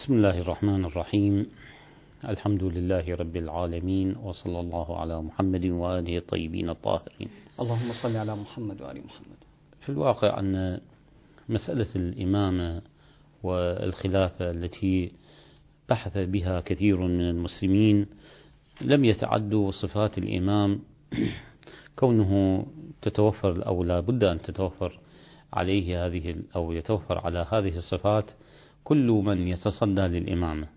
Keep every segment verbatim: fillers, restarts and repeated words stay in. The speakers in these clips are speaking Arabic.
بسم الله الرحمن الرحيم. الحمد لله رب العالمين، وصلى الله على محمد وآله الطيبين الطاهرين. اللهم صل على محمد وآل محمد. في الواقع أن مسألة الإمامة والخلافة التي بحث بها كثير من المسلمين لم يتعدوا صفات الإمام كونه تتوفر أو لا بد أن تتوفر عليه هذه أو يتوفر على هذه الصفات كل من يتصدى للإمامة،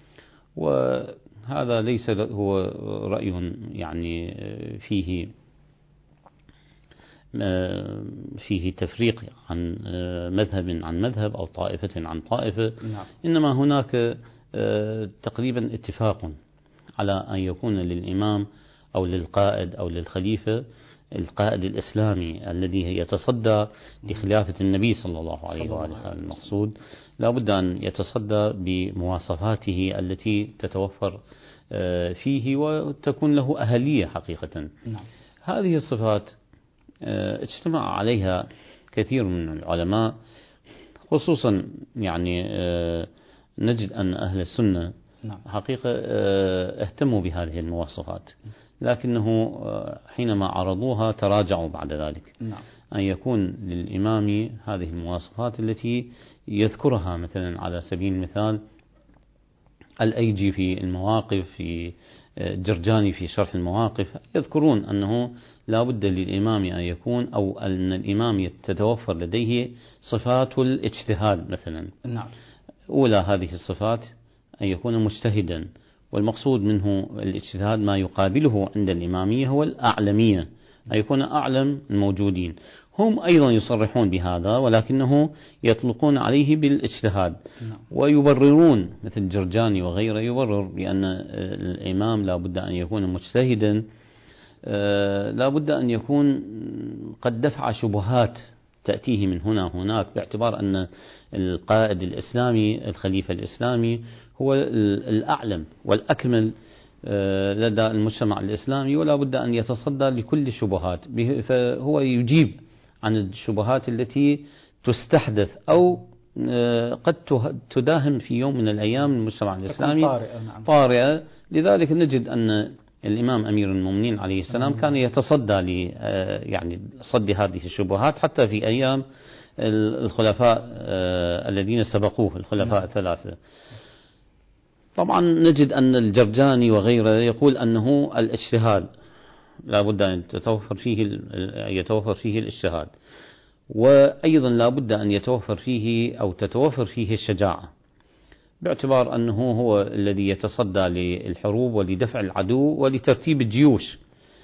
وهذا ليس هو رأي يعني فيه فيه تفريق عن مذهب عن مذهب أو طائفة عن طائفة. نعم. إنما هناك تقريبا اتفاق على أن يكون للإمام أو للقائد أو للخليفة القائد الإسلامي الذي يتصدى لخلافة النبي صلى الله عليه وآله المقصود لا بد أن يتصدى بمواصفاته التي تتوفر فيه وتكون له أهلية حقيقة. نعم. هذه الصفات اجتمع عليها كثير من العلماء، خصوصا يعني نجد أن أهل السنة نعم. حقيقة اهتموا بهذه المواصفات، لكنه حينما عرضوها تراجعوا بعد ذلك. نعم. أن يكون للإمام هذه المواصفات التي يذكرها مثلا على سبيل المثال الأيجي في المواقف، في جرجاني في شرح المواقف، يذكرون أنه لا بد للإمام أن يكون أو أن الإمام تتوفر لديه صفات الاجتهاد مثلا. نعم. أولى هذه الصفات أن يكون مجتهدا، والمقصود منه الاجتهاد ما يقابله عند الإمامية هو الأعلمية، أن يكون أعلم الموجودين. هم أيضا يصرحون بهذا ولكنه يطلقون عليه بالاجتهاد. نعم. ويبررون مثل جرجاني وغيره يبرر بأن الإمام لا بد أن يكون مجتهدا، لا بد أن يكون قد دفع شبهات تأتيه من هنا هناك، باعتبار أن القائد الإسلامي الخليفة الإسلامي هو الأعلم والأكمل لدى المجتمع الإسلامي، ولا بد أن يتصدى لكل الشبهات، فهو يجيب عن الشبهات التي تستحدث أو قد تداهم في يوم من الأيام المجتمع الإسلامي طارئة. نعم. طارئة. لذلك نجد أن الإمام أمير المؤمنين عليه السلام كان يتصدى ل يعني صد هذه الشبهات حتى في أيام الخلفاء الذين سبقوه، الخلفاء الثلاثة. طبعا نجد أن الجرجاني وغيره يقول أنه الاجتهاد لا بد أن يتوفر فيه يتوفر فيه الاجتهاد، وأيضا لا بد أن يتوفر فيه أو تتوفر فيه الشجاعة، باعتبار أنه هو الذي يتصدى للحروب ولدفع العدو ولترتيب الجيوش.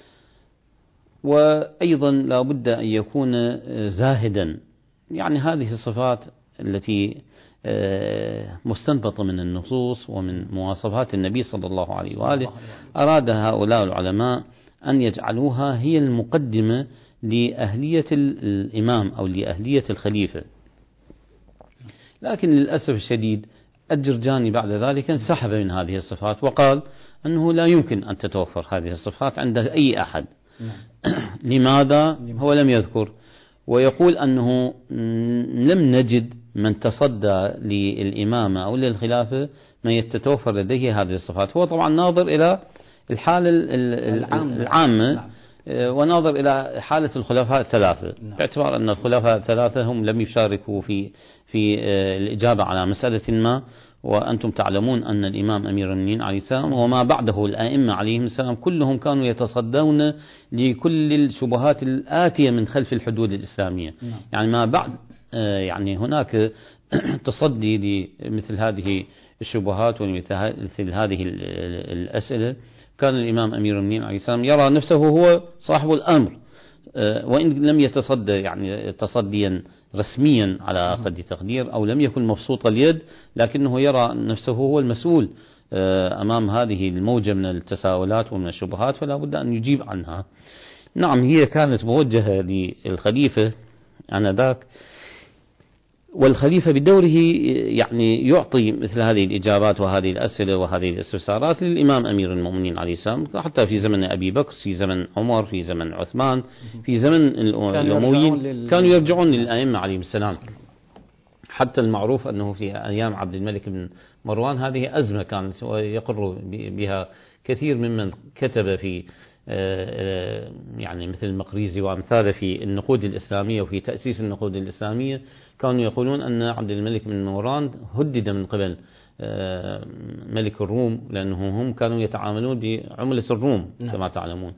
وأيضا لا بد أن يكون زاهدا، يعني هذه الصفات التي مستنبطة من النصوص ومن مواصفات النبي صلى الله عليه وآله، أراد هؤلاء العلماء أن يجعلوها هي المقدمة لأهلية الإمام أو لأهلية الخليفة. لكن للأسف الشديد الجرجاني بعد ذلك انسحب من هذه الصفات وقال أنه لا يمكن أن تتوفر هذه الصفات عند أي أحد. لماذا؟ هو لم يذكر، ويقول أنه لم نجد من تصدى للإمامة أو للخلافة من يتتوفر لديه هذه الصفات. هو طبعا ناظر إلى الحالة العامة وناظر إلى حالة الخلفاء الثلاثة، باعتبار أن الخلفاء الثلاثة هم لم يشاركوا في في الإجابة على مسألة ما، وأنتم تعلمون أن الإمام أمير المؤمنين عليه السلام وما بعده الأئمة عليهم السلام كلهم كانوا يتصدون لكل الشبهات الآتية من خلف الحدود الإسلامية. يعني ما بعد يعني هناك تصدي لمثل هذه الشبهات ومثل هذه الأسئلة، كان الإمام أمير المؤمنين عليه السلام يرى نفسه هو صاحب الأمر، وإن لم يتصدى يعني تصديا رسميا على أقل تقدير أو لم يكن مبسوط اليد، لكنه يرى نفسه هو المسؤول أمام هذه الموجة من التساؤلات ومن الشبهات، فلا بد أن يجيب عنها. نعم، هي كانت موجهة للخليفة آنذاك، والخليفة بدوره يعني يعطي مثل هذه الإجابات وهذه الأسئلة وهذه الاستفسارات للإمام أمير المؤمنين عليه السلام، حتى في زمن أبي بكر، في زمن عمر، في زمن عثمان، في زمن الأمويين كانوا يرجعون للأئمة عليهم السلام حتى المعروف أنه في أيام عبد الملك بن مروان هذه أزمة كانت ويقر بها كثير ممن كتب في يعني مثل المقريزي وأمثاله في النقود الإسلامية وفي تأسيس النقود الإسلامية، كانوا يقولون أن عبد الملك بن مروان هدد من قبل ملك الروم، لأنه هم كانوا يتعاملون بعملة الروم كما تعلمون.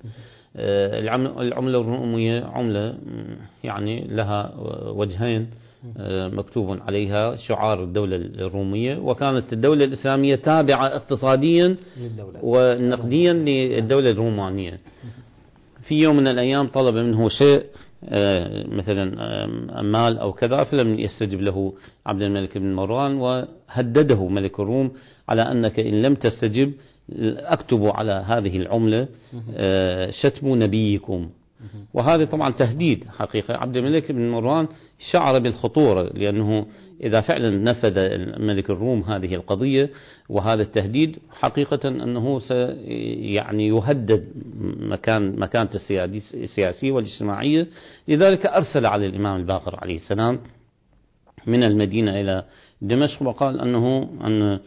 العملة الرومية عملة يعني لها وجهين مكتوب عليها شعار الدولة الرومية، وكانت الدولة الإسلامية تابعة اقتصاديا ونقديا للدولة الرومانية. في يوم من الأيام طلب منه شيء مثلا مال أو كذا، فلم يستجب له عبد الملك بن مروان، وهدده ملك الروم على أنك إن لم تستجب أكتب على هذه العملة شتم نبيكم. وهذا طبعا تهديد حقيقة. عبد الملك بن مروان شعر بالخطورة، لأنه إذا فعلا نفذ ملك الروم هذه القضية وهذا التهديد، حقيقة أنه يعني يهدد مكان مكانته السياسية والاجتماعية. لذلك أرسل على الإمام الباقر عليه السلام من المدينة إلى دمشق، وقال أنه أن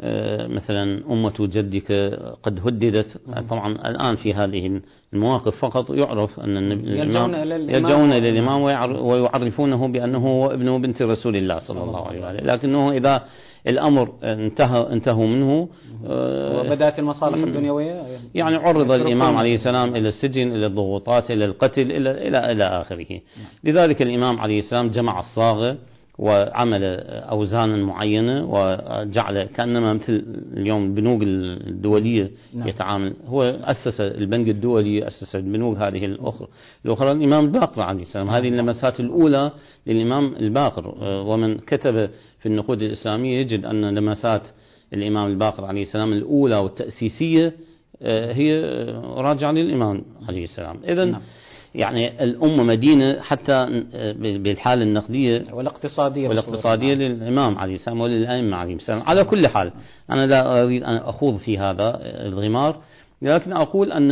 مثلا أمة جدك قد هددت. طبعا الآن في هذه المواقف فقط يعرف أن الإمام يلجؤون إلى الإمام ويعرفونه بأنه هو ابن بنت رسول الله صلى الله عليه وآله، لكنه إذا الأمر انتهى انتهوا منه وبدأت المصالح الدنيوية، يعني عرض الإمام عليه السلام إلى السجن، إلى الضغوطات، إلى القتل، إلى إلى إلى آخره. لذلك الإمام عليه السلام جمع الصاغة وعمل أوزانا معينة، وجعل كأنما مثل اليوم البنوك الدولية يتعامل. هو أسس البنك الدولي، أسس البنوك هذه الأخرى الأخرى الإمام الباقر عليه السلام. هذه اللمسات الأولى للإمام الباقر، ومن كتب في النقود الإسلامية يجد أن لمسات الإمام الباقر عليه السلام الأولى والتأسيسية هي راجعة للإمام عليه السلام. إذن يعني الأمة مدينة حتى بالحالة النقدية والاقتصادية والاقتصادية للإمام عليه السلام وللأئمة عليه السلام. على كل حال أنا لا أريد أن أخوض في هذا الغمار، لكن أقول أن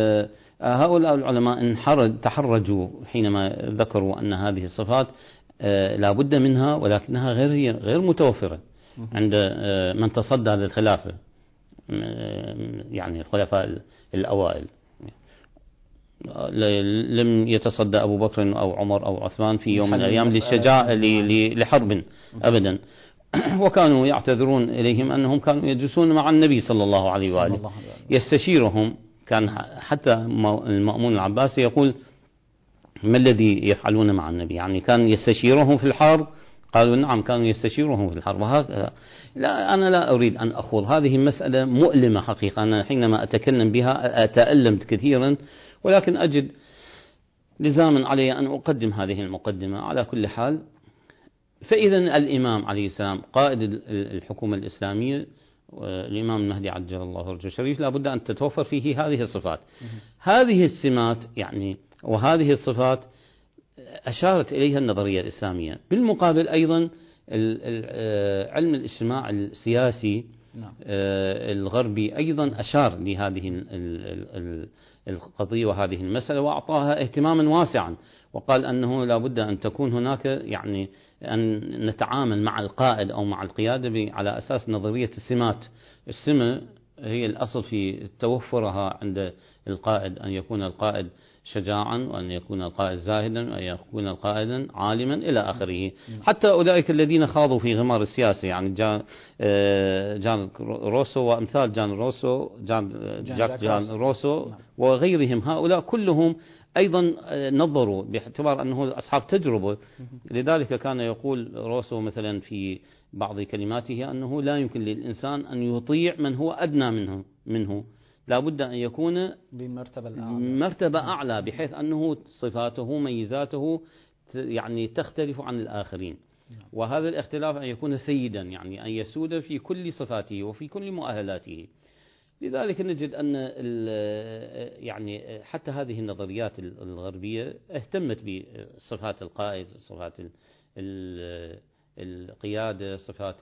هؤلاء العلماء انحرج تحرجوا حينما ذكروا أن هذه الصفات لا بد منها، ولكنها غير غير متوفرة عند من تصدى للخلافة، يعني الخلفاء الأوائل. لم يتصدى أبو بكر أو عمر أو عثمان في يوم من الأيام للشجاعة لحرب أبدا، وكانوا يعتذرون إليهم أنهم كانوا يجلسون مع النبي صلى الله عليه وآله يستشيرهم. كان حتى المأمون العباسي يقول ما الذي يفعلون مع النبي، يعني كان يستشيرهم في الحرب. قالوا نعم كانوا يستشيرهم في الحرب. وهذا لا، أنا لا أريد أن أخوض هذه مسألة مؤلمة حقيقة. أنا حينما أتكلم بها أتألمت كثيرا، ولكن أجد لزاما علي أن أقدم هذه المقدمة. على كل حال، فإذا الإمام عليه السلام قائد الحكومة الإسلامية، الإمام المهدي عجل الله فرجه الشريف، لا بد أن تتوفر فيه هذه الصفات. هذه السمات يعني وهذه الصفات أشارت إليها النظرية الإسلامية. بالمقابل أيضا علم الاجتماع السياسي الغربي أيضا أشار لهذه القضية وهذه المسألة وأعطاها اهتماما واسعا، وقال أنه لا بد أن تكون هناك يعني أن نتعامل مع القائد أو مع القيادة على أساس نظرية السمات. السمة هي الأصل في توفرها عند القائد، أن يكون القائد شجاعا، وأن يكون القائد زاهدا، وأن يكون القائد عالما إلى آخره. حتى أولئك الذين خاضوا في غمار السياسة، يعني جان, جان روسو وأمثال جان روسو جان جاك جان روسو وغيرهم، هؤلاء كلهم أيضا نظروا باعتبار أنه أصحاب تجربة. لذلك كان يقول روسو مثلا في بعض كلماته أنه لا يمكن للإنسان أن يطيع من هو أدنى منه منه لا بد أن يكون بمرتبة أعلى، مرتبة أعلى، بحيث أنه صفاته ميزاته يعني تختلف عن الآخرين. وهذا الاختلاف أن يكون سيدا، يعني أن يسود في كل صفاته وفي كل مؤهلاته. لذلك نجد أن يعني حتى هذه النظريات الغربية اهتمت بصفات القائد، صفات القيادة، صفات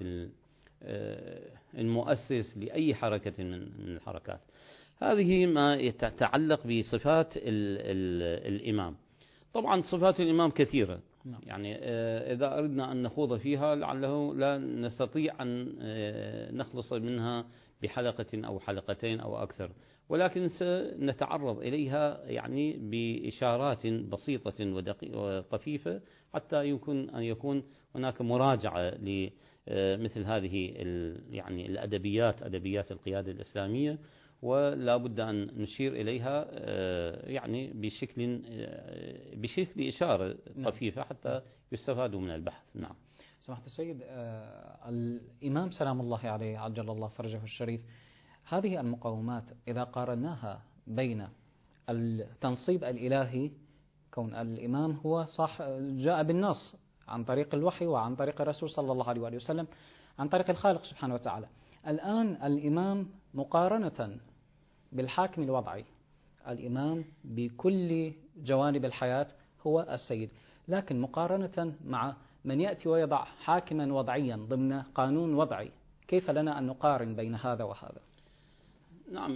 المؤسس لأي حركة من الحركات. هذه ما يتعلق بصفات ال ال الإمام. طبعا صفات الإمام كثيرة، نعم. يعني إذا أردنا أن نخوض فيها لعله لا نستطيع أن نخلص منها بحلقة أو حلقتين أو أكثر، ولكن سنتعرض إليها يعني بإشارات بسيطة وطفيفة حتى يمكن أن يكون هناك مراجعة لمثل هذه يعني الأدبيات، أدبيات القيادة الإسلامية، ولا بد أن نشير إليها يعني بشكل بشكل إشارة طفيفة حتى يستفادوا من البحث. نعم. سماحة السيد، الإمام سلام الله عليه عجل الله فرجه الشريف، هذه المقومات إذا قارناها بين التنصيب الإلهي، كون الإمام هو صح جاء بالنص عن طريق الوحي وعن طريق الرسول صلى الله عليه وآله وسلم عن طريق الخالق سبحانه وتعالى، الآن الإمام مقارنة بالحاكم الوضعي، الإمام بكل جوانب الحياة هو السيد، لكن مقارنة مع من يأتي ويضع حاكما وضعيا ضمن قانون وضعي، كيف لنا أن نقارن بين هذا وهذا؟ نعم،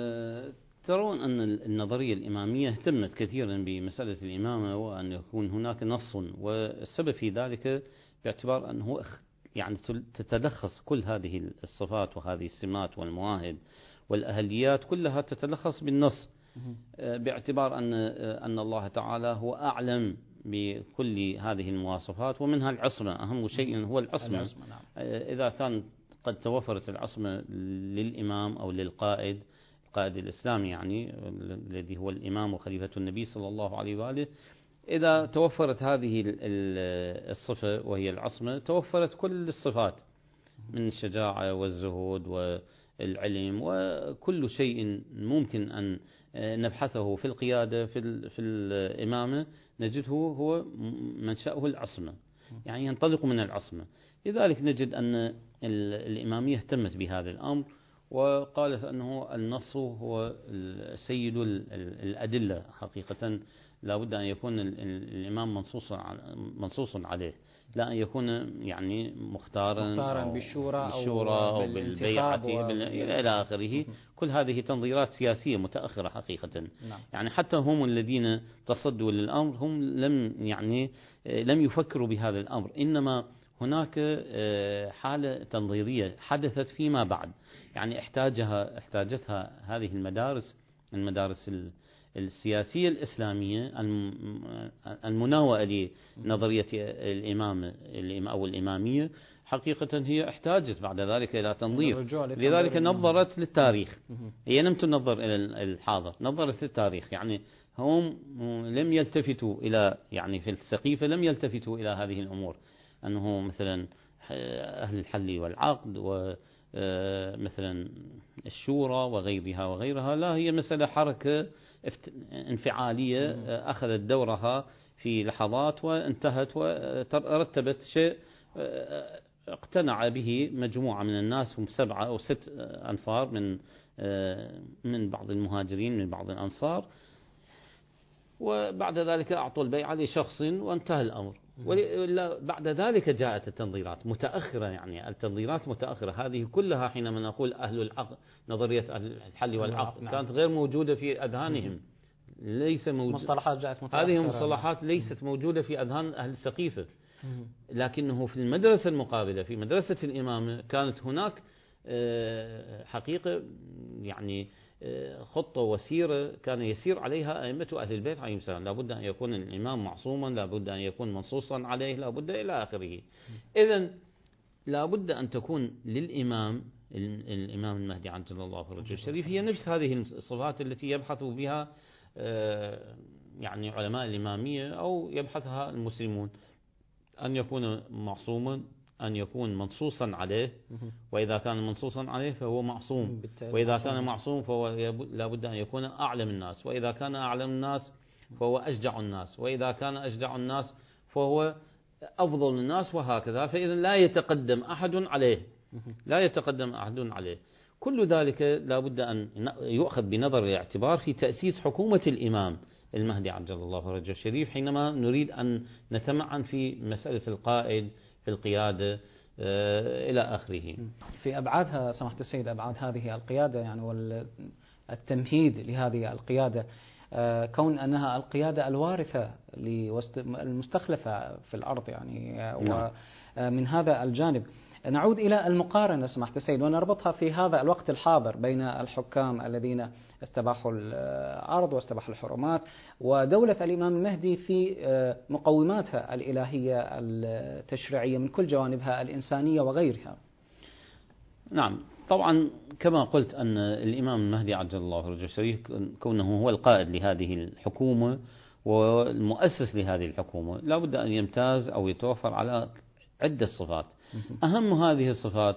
ترون أن النظرية الإمامية اهتمت كثيرا بمسألة الإمامة وأن يكون هناك نص، والسبب في ذلك باعتبار أنه يعني تتلخص كل هذه الصفات وهذه السمات والمواهب والأهليات كلها تتلخص بالنص، باعتبار أن أن الله تعالى هو أعلم بكل هذه المواصفات، ومنها العصمة، أهم شيء هو العصمة. العصمة نعم. إذا كان قد توفرت العصمة للإمام أو للقائد، القائد الإسلامي يعني الذي هو الإمام وخليفة النبي صلى الله عليه وآله، إذا توفرت هذه الصفة وهي العصمة توفرت كل الصفات من الشجاعة والزهود والعلم وكل شيء ممكن أن نبحثه في القيادة في, في الإمامة نجده هو منشأه العصمة، يعني ينطلق من العصمة. لذلك نجد أن الإمامية اهتمت بهذا الأمر وقالت أنه النص هو سيد الأدلة، حقيقة لا بد أن يكون الإمام منصوصا منصوص عليه، لا أن يكون يعني مختارا, مختارا أو بالشورى, بالشورى أو, أو بالبيعة بال... إلى آخره. كل هذه تنظيرات سياسية متأخرة حقيقة. نعم. يعني حتى هم الذين تصدوا للأمر هم لم يعني لم يفكروا بهذا الأمر، إنما هناك حالة تنظيرية حدثت فيما بعد، يعني احتاجها احتاجتها هذه المدارس المدارس السياسية الإسلامية المناوئة لنظرية الإمام أو الإمامية، حقيقة هي احتاجت بعد ذلك إلى تنظير، لذلك نظرت للتاريخ. هي لم تنظر إلى الحاضر، نظرت للتاريخ، يعني هم لم يلتفتوا إلى يعني في السقيفة لم يلتفتوا إلى هذه الأمور، أنه مثلا أهل الحل والعقد ومثلا الشورى وغيرها وغيرها، لا، هي مسألة حركة انفعالية أخذت دورها في لحظات وانتهت ورتبت شيء اقتنع به مجموعة من الناس، هم سبعة أو ست أنفار من من بعض المهاجرين من بعض الأنصار، وبعد ذلك أعطوا البيعة لشخص وانتهى الأمر. بعد ذلك جاءت التنظيرات متأخرة، يعني التنظيرات متأخرة هذه كلها. حينما نقول أهل العقد، نظرية أهل الحل والعقد كانت غير موجودة في أذهانهم، ليس موجود. مصطلحات جاءت متأخرة، هذه مصطلحات ليست موجودة في أذهان أهل السقيفة، لكنه في المدرسة المقابلة في مدرسة الإمامة كانت هناك حقيقة يعني خطة وسيرة كان يسير عليها أئمة أهل البيت عليهم السلام. لا بد أن يكون الإمام معصوما، لا بد أن يكون منصوصا عليه، لا بد إلى آخره. إذن لا بد أن تكون للإمام الإمام المهدي عجل الله فرجه الشريف هي نفس هذه الصفات التي يبحث بها يعني علماء الإمامية أو يبحثها المسلمون، أن يكون معصوما، أن يكون منصوصا عليه، وإذا كان منصوصا عليه فهو معصوم، وإذا كان معصوم فهو لا بد أن يكون أعلم الناس، وإذا كان أعلم الناس فهو أشجع الناس، وإذا كان أشجع الناس فهو أفضل الناس، وهكذا. فإذا لا يتقدم أحد عليه، لا يتقدم أحد عليه. كل ذلك لا بد أن يؤخذ بنظر الاعتبار في تأسيس حكومة الإمام المهدي عجل الله فرجه الشريف، حينما نريد أن نتمعن في مسألة القائد في القيادة إلى آخره. في أبعادها سماحة السيد، أبعاد هذه القيادة يعني والتمهيد لهذه القيادة، كون أنها القيادة الوارثة المستخلفة في الأرض يعني. نعم. ومن هذا الجانب نعود إلى المقارنة سماحة السيد ونربطها في هذا الوقت الحاضر بين الحكام الذين استباحوا الأرض واستباحوا الحرمات ودولة الإمام المهدي في مقوماتها الإلهية التشريعية من كل جوانبها الإنسانية وغيرها. نعم طبعا كما قلت أن الإمام المهدي عجل الله فرجه الشريف كونه هو القائد لهذه الحكومة والمؤسس لهذه الحكومة لا بد أن يمتاز أو يتوفر على عدة صفات. أهم هذه الصفات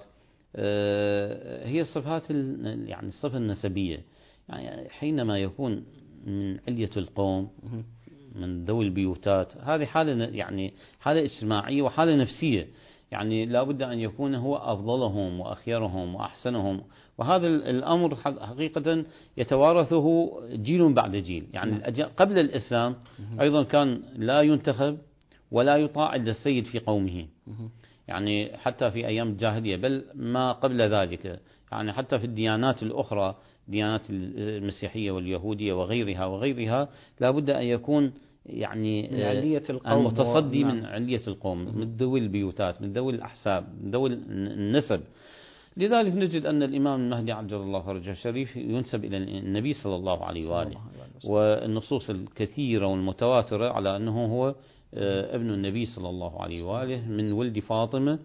هي الصفات يعني الصفة النسبية، يعني حينما يكون من علية القوم من ذوي البيوتات هذه حالة يعني حالة اجتماعية وحالة نفسية، يعني لا بد أن يكون هو أفضلهم وأخيرهم وأحسنهم، وهذا الأمر حقيقة يتوارثه جيل بعد جيل. يعني قبل الإسلام أيضا كان لا ينتخب ولا يطاع إلا السيد في قومه، يعني حتى في أيام الجاهلية بل ما قبل ذلك، يعني حتى في الديانات الأخرى الديانات المسيحية واليهودية وغيرها وغيرها لا بد أن يكون يعني من علية القوم المتصدي من علية القوم من ذوي البيوتات من ذوي الأحساب من ذوي النسب. لذلك نجد أن الإمام المهدي عجل الله فرجه الشريف ينسب إلى النبي صلى الله عليه وآله، والنصوص الكثيرة والمتواترة على أنه هو ابن النبي صلى الله عليه وآله من ولد فاطمة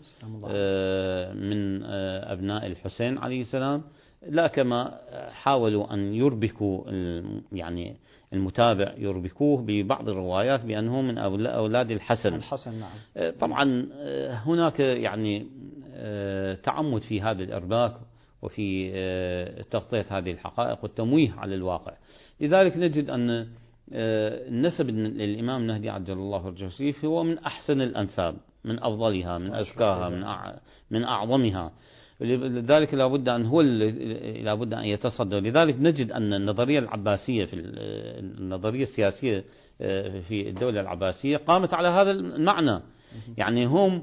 من أبناء الحسين عليه السلام، لا كما حاولوا أن يربكوا يعني المتابع يربكوه ببعض الروايات بأنه من أولاد الحسن. الحسن نعم. طبعا هناك يعني تعمد في هذا الإرباك وفي تغطية هذه الحقائق والتمويه على الواقع. لذلك نجد أن النسب الإمام المهدي عجل الله فرجه الشريف هو من أحسن الأنساب من أفضلها من أزكاها من من أعظمها، لذلك لابد أن هو لابد أن يتصدر. لذلك نجد أن النظرية العباسية في النظرية السياسية في الدولة العباسية قامت على هذا المعنى، يعني هم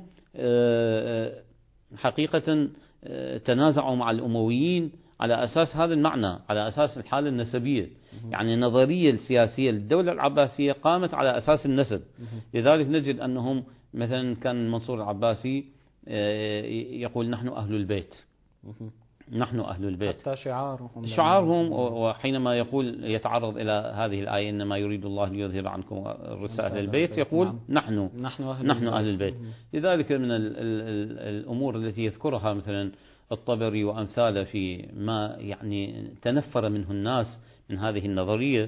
حقيقة تنازعوا مع الأمويين على أساس هذا المعنى على أساس الحالة النسبية، يعني النظرية السياسية للدولة العباسية قامت على أساس النسب. لذلك نجد أنهم مثلا كان المنصور العباسي يقول نحن أهل البيت نحن أهل البيت حتى شعارهم شعارهم وحينما يقول يتعرض إلى هذه الآية إنما يريد الله ليذهب عنكم الرجس أهل البيت يقول نحن نحن أهل, نحن أهل البيت. لذلك من ال ال الأمور التي يذكرها مثلا الطبري وأمثاله في ما يعني تنفر منه الناس من هذه النظرية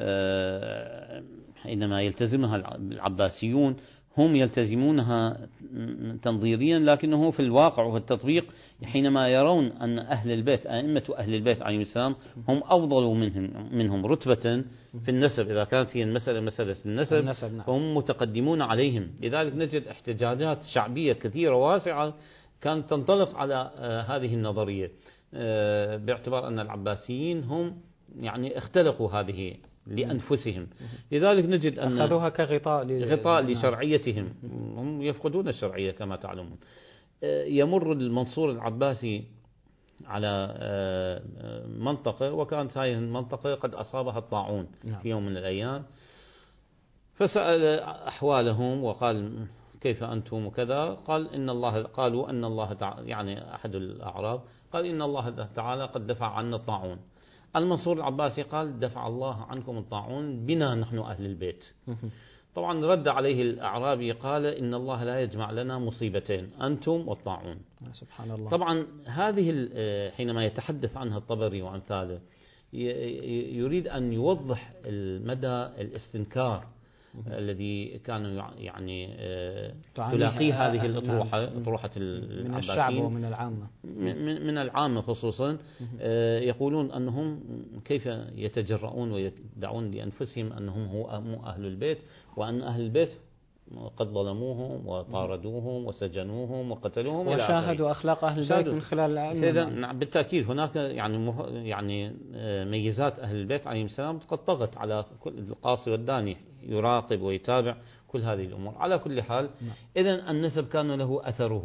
حينما يلتزمها العباسيون هم يلتزمونها تنظيريا، لكنه في الواقع وفي التطبيق حينما يرون أن أهل البيت أئمة أهل البيت عليهم السلام هم أفضل منهم منهم رتبة في النسب، إذا كانت هي المسألة مسألة النسب فهم متقدمون عليهم. لذلك نجد احتجاجات شعبية كثيرة واسعة كانت تنطلق على هذه النظرية باعتبار أن العباسيين هم يعني اختلقوا هذه لأنفسهم. لذلك نجد أن أخذوها كغطاء غطاء لشرعيتهم، هم يفقدون الشرعية كما تعلمون. يمر المنصور العباسي على منطقة وكانت هذه المنطقة قد أصابها الطاعون في يوم من الأيام، فسأل أحوالهم وقال كيف أنتم وكذا، قال إن الله قالوا أن الله تعالى يعني أحد الأعراب قال إن الله تعالى قد دفع عنا الطاعون. المنصور العباسي قال دفع الله عنكم الطاعون بنا نحن أهل البيت. طبعا رد عليه الأعرابي قال إن الله لا يجمع لنا مصيبتين أنتم والطاعون. سبحان الله. طبعا هذه حينما يتحدث عنها الطبري وأمثاله يريد أن يوضح المدى الاستنكار الذي كانوا يعني تلاقي هذه الأطروحة أطروحة من الشعب ومن العامة من العامة خصوصا يقولون أنهم كيف يتجرؤون ويدعون لأنفسهم أنهم هو أهل البيت وأن أهل البيت قد ظلموهم وطاردوهم وسجنوهم وقتلوهم وشاهدوا أخلاق أهل البيت من خلال الأئمة. إذا بالتأكيد هناك يعني يعني ميزات أهل البيت عليهم السلام قد طغت على كل القاصي والداني يراقب ويتابع كل هذه الأمور. على كل حال إذا النسب كان له أثره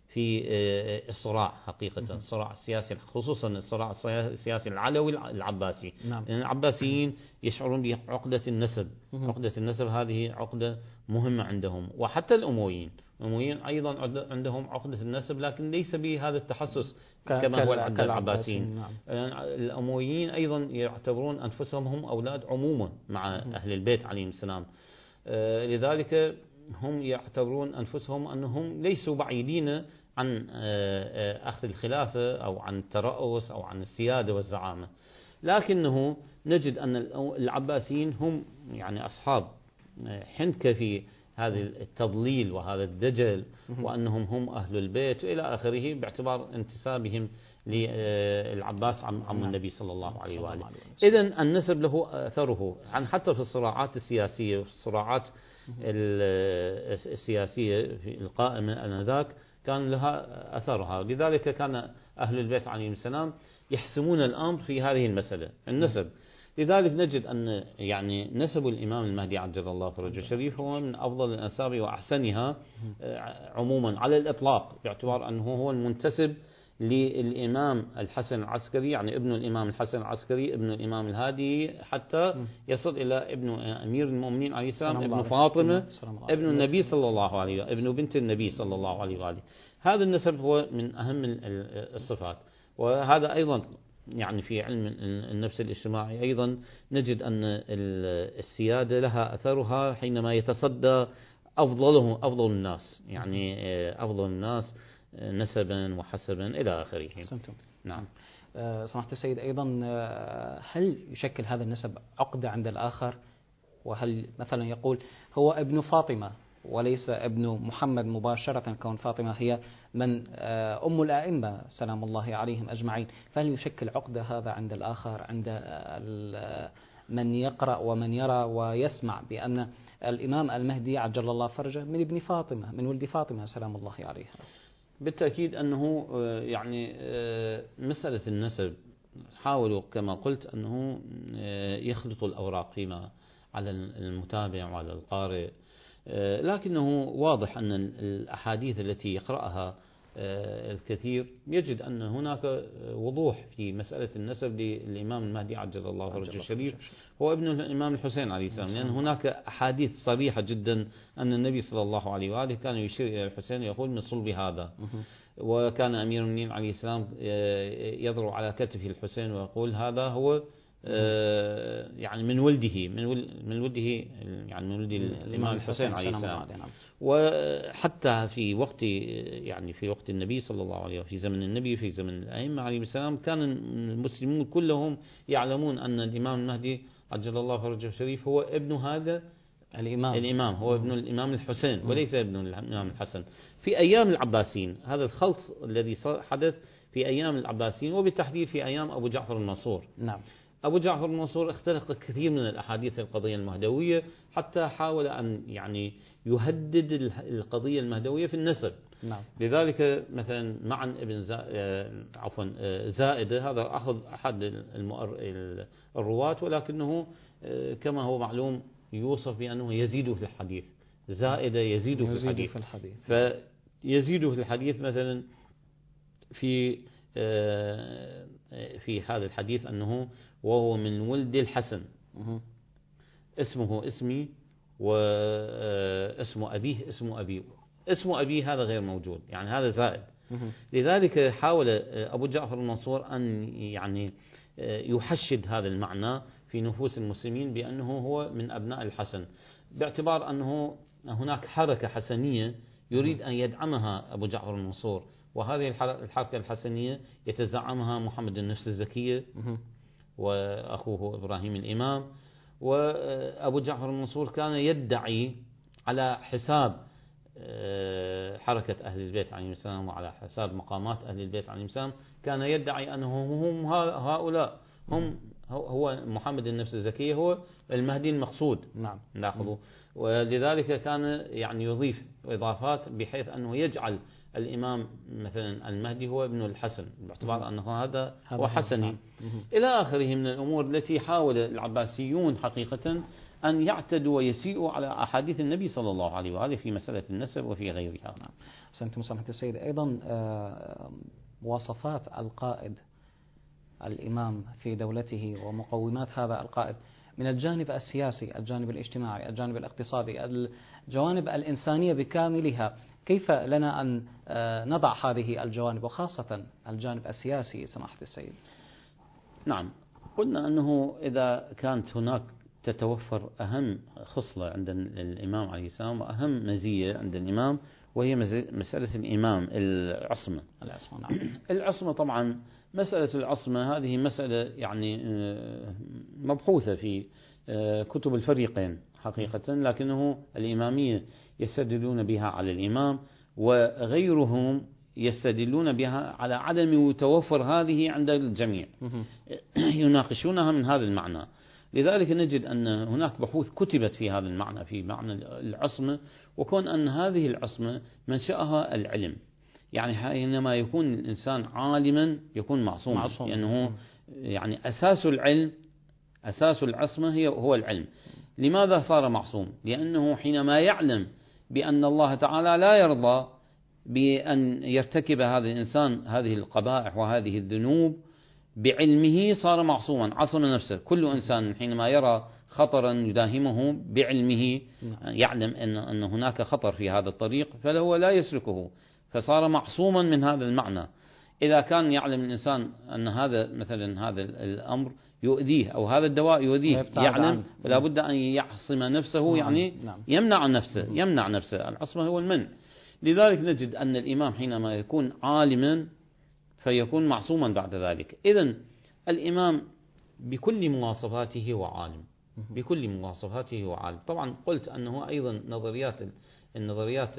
في الصراع حقيقة، الصراع السياسي، خصوصا الصراع السياسي العلوي العباسي. نعم. لأن العباسيين يشعرون بعقدة النسب. عقدة النسب هذه عقدة مهمة عندهم، وحتى الأمويين الأمويين أيضا عندهم عقدة النسب، لكن ليس بهذا التحسس كما هو عند العباسيين. نعم. الأمويين أيضا يعتبرون أنفسهم هم أولاد عموما مع أهل البيت عليهم السلام، لذلك هم يعتبرون أنفسهم أنهم ليسوا بعيدين عن أخذ الخلافة أو عن الترأس أو عن السيادة والزعامة. لكنه نجد أن العباسيين هم يعني أصحاب حنكة في هذا التضليل وهذا الدجل، وأنهم هم أهل البيت وإلى آخره، باعتبار انتسابهم للعباس عم النبي صلى الله عليه وآله. إذن النسب له أثره، عن حتى في الصراعات السياسية، في الصراعات السياسية القائمة آنذاك كان لها أثرها. لذلك كان أهل البيت عليهم السلام يحسمون الأمر في هذه المسألة النسب. لذلك نجد أن يعني نسب الإمام المهدي عجل الله فرجه الشريف هو من أفضل الأنساب وأحسنها عموما على الإطلاق، باعتبار أنه هو المنتسب للإمام الحسن العسكري، يعني ابن الإمام الحسن العسكري، ابن الإمام الهادي، حتى يصل إلى ابن أمير المؤمنين عليه السلام، ابن فاطمة، ابن النبي صلى الله عليه وآله، ابن بنت النبي صلى الله عليه وآله. هذا النسب هو من أهم الصفات. وهذا أيضا يعني في علم النفس الاجتماعي أيضا نجد أن السيادة لها أثرها حينما يتصدى أفضلهم أفضل الناس، يعني أفضل الناس نسبا وحسبا إلى آخره. نعم. سمحت السيد، أيضا هل يشكل هذا النسب عقدة عند الآخر؟ وهل مثلا يقول هو ابن فاطمة وليس ابن محمد مباشرة، كون فاطمة هي من أم الأئمة سلام الله عليهم أجمعين، فهل يشكل عقدة هذا عند الآخر، عند من يقرأ ومن يرى ويسمع بأن الإمام المهدي عجل الله فرجه من ابن فاطمة، من ولد فاطمة سلام الله عليها؟ بالتأكيد أنه يعني مسألة النسب حاولوا كما قلت أنه يخلطوا الأوراق فيما على المتابع وعلى القارئ، لكنه واضح أن الأحاديث التي يقرأها الكثير يجد أن هناك وضوح في مسألة النسب للإمام المهدي عجل الله فرجه الشريف، هو ابن الإمام الحسين عليه السلام، لأن هناك أحاديث صريحة جدا أن النبي صلى الله عليه وآله كان يشير إلى الحسين يقول من صلب هذا، وكان أمير المؤمنين عليه السلام يضرب على كتفه الحسين ويقول هذا هو يعني من ولده من من ولده يعني من ولد الإمام الحسين عليه السلام. وحتى في وقت يعني في وقت النبي صلى الله عليه وسلم، في زمن النبي، في زمن الأئمة عليه السلام، كان المسلمون كلهم يعلمون أن الإمام المهدي عجل الله فرجه الشريف هو ابن هذا الإمام الإمام هو ابن الإمام الحسين وليس ابن الإمام الحسن. في أيام العباسيين هذا الخلط الذي حدث في أيام العباسيين، وبالتحديد في أيام أبو جعفر المنصور. نعم. أبو جعفر المنصور اختلق كثير من الأحاديث القضية المهدوية، حتى حاول أن يعني يهدد القضية المهدوية في النسب. نعم. لذلك مثلا معن ابن عفوا زائدة، هذا أخذ أحد الرواة، ولكنه كما هو معلوم يوصف بأنه يزيد في الحديث، زائدة يزيد في الحديث, في الحديث. فيزيد في الحديث مثلا في في هذا الحديث أنه وهو من ولد الحسن، اسمه اسمي واسم أبيه اسم أبي، اسم أبي هذا غير موجود، يعني هذا زائد. لذلك حاول أبو جعفر المنصور أن يعني يحشد هذا المعنى في نفوس المسلمين بأنه هو من أبناء الحسن، باعتبار أنه هناك حركة حسنية يريد أن يدعمها أبو جعفر المنصور، وهذه الحركة الحسنية يتزعمها محمد النفس الزكية وأخوه إبراهيم الإمام. وأبو جعفر المنصور كان يدعي على حساب حركة أهل البيت عليهم السلام وعلى حساب مقامات أهل البيت عليهم السلام، كان يدعي أنهم هم هؤلاء هم هو محمد النفس الزكية هو المهدي المقصود. نعم. ناخذه. ولذلك كان يعني يضيف إضافات بحيث أنه يجعل الإمام مثلا المهدي هو ابن الحسن، باعتبار أنه هذا هو حسني إلى آخره من الأمور التي حاول العباسيون حقيقة أن يعتدوا ويسيئوا على أحاديث النبي صلى الله عليه وآله في مسألة النسب وفي غيرها. نعم. سنتم سماحة السيد. أيضا مواصفات القائد الإمام في دولته ومقومات هذا القائد من الجانب السياسي، الجانب الاجتماعي، الجانب الاقتصادي، الجوانب الإنسانية بكاملها، كيف لنا أن نضع هذه الجوانب وخاصة الجانب السياسي سماحة السيد؟ نعم، قلنا أنه إذا كانت هناك تتوفر أهم خصلة عند الإمام عليه السلام وأهم مزية عند الإمام، وهي مسألة الإمام العصمة. العصمة نعم. العصمة طبعا مسألة العصمة هذه مسألة يعني مبحوثة في كتب الفريقين حقيقة، لكنه الإمامية يستدلون بها على الإمام وغيرهم يستدلون بها على عدم توفر هذه عند الجميع، يناقشونها من هذا المعنى. لذلك نجد أن هناك بحوث كتبت في هذا المعنى، في معنى العصمة، وكون أن هذه العصمة منشأها العلم. يعني حينما يكون الإنسان عالما يكون معصوما، معصوم. لأنه يعني أساس العلم، أساس العصمة هي هو العلم. لماذا صار معصوم؟ لأنه حينما يعلم بأن الله تعالى لا يرضى بأن يرتكب هذا الإنسان هذه القبائح وهذه الذنوب بعلمه، صار معصوما، عصم نفسه. كل إنسان حينما يرى خطرا يداهمه بعلمه، يعلم أن أن هناك خطر في هذا الطريق، فهو لا يسلكه، فصار معصوما من هذا المعنى. إذا كان يعلم الإنسان أن هذا مثلا هذا الأمر يؤذيه أو هذا الدواء يؤذيه، يعلم، فلا بد أن يعصم نفسه، يعني يمنع نفسه، يمنع نفسه. العصمة هو المنع. لذلك نجد أن الإمام حينما يكون عالما فيكون معصوما بعد ذلك. إذن الإمام بكل مواصفاته هو عالم، بكل مواصفاته هو عالم. طبعا قلت أنه أيضا نظريات النظريات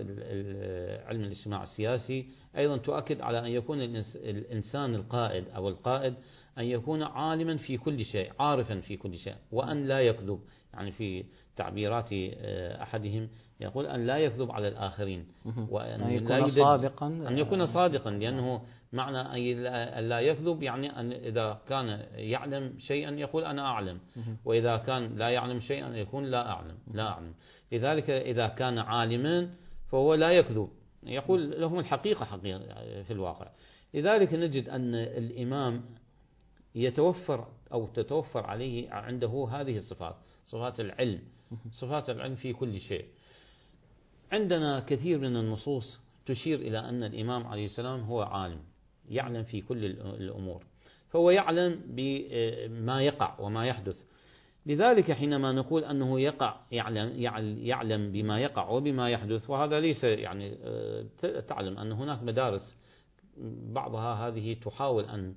علم الاجتماع السياسي أيضا تؤكد على أن يكون الإنسان القائد أو القائد أن يكون عالما في كل شيء، عارفا في كل شيء، وأن لا يكذب. يعني في تعبيرات أحدهم يقول أن لا يكذب على الآخرين، وأن أن يكون صادقا، أن يكون صادقا، لأنه معنى أن لا يكذب يعني أن إذا كان يعلم شيئا يقول أنا أعلم، وإذا كان لا يعلم شيئا يكون لا أعلم لا أعلم. لذلك إذا كان عالما فهو لا يكذب، يقول لهم الحقيقة حقيقة في الواقع. لذلك نجد أن الإمام يتوفر أو تتوفر عليه عنده هذه الصفات، صفات العلم، صفات العلم في كل شيء. عندنا كثير من النصوص تشير إلى أن الإمام عليه السلام هو عالم، يعلم في كل الأمور، فهو يعلم بما يقع وما يحدث. لذلك حينما نقول أنه يقع يعلم, يعلم بما يقع وبما يحدث، وهذا ليس يعني تعلم أن هناك مدارس بعضها هذه تحاول أن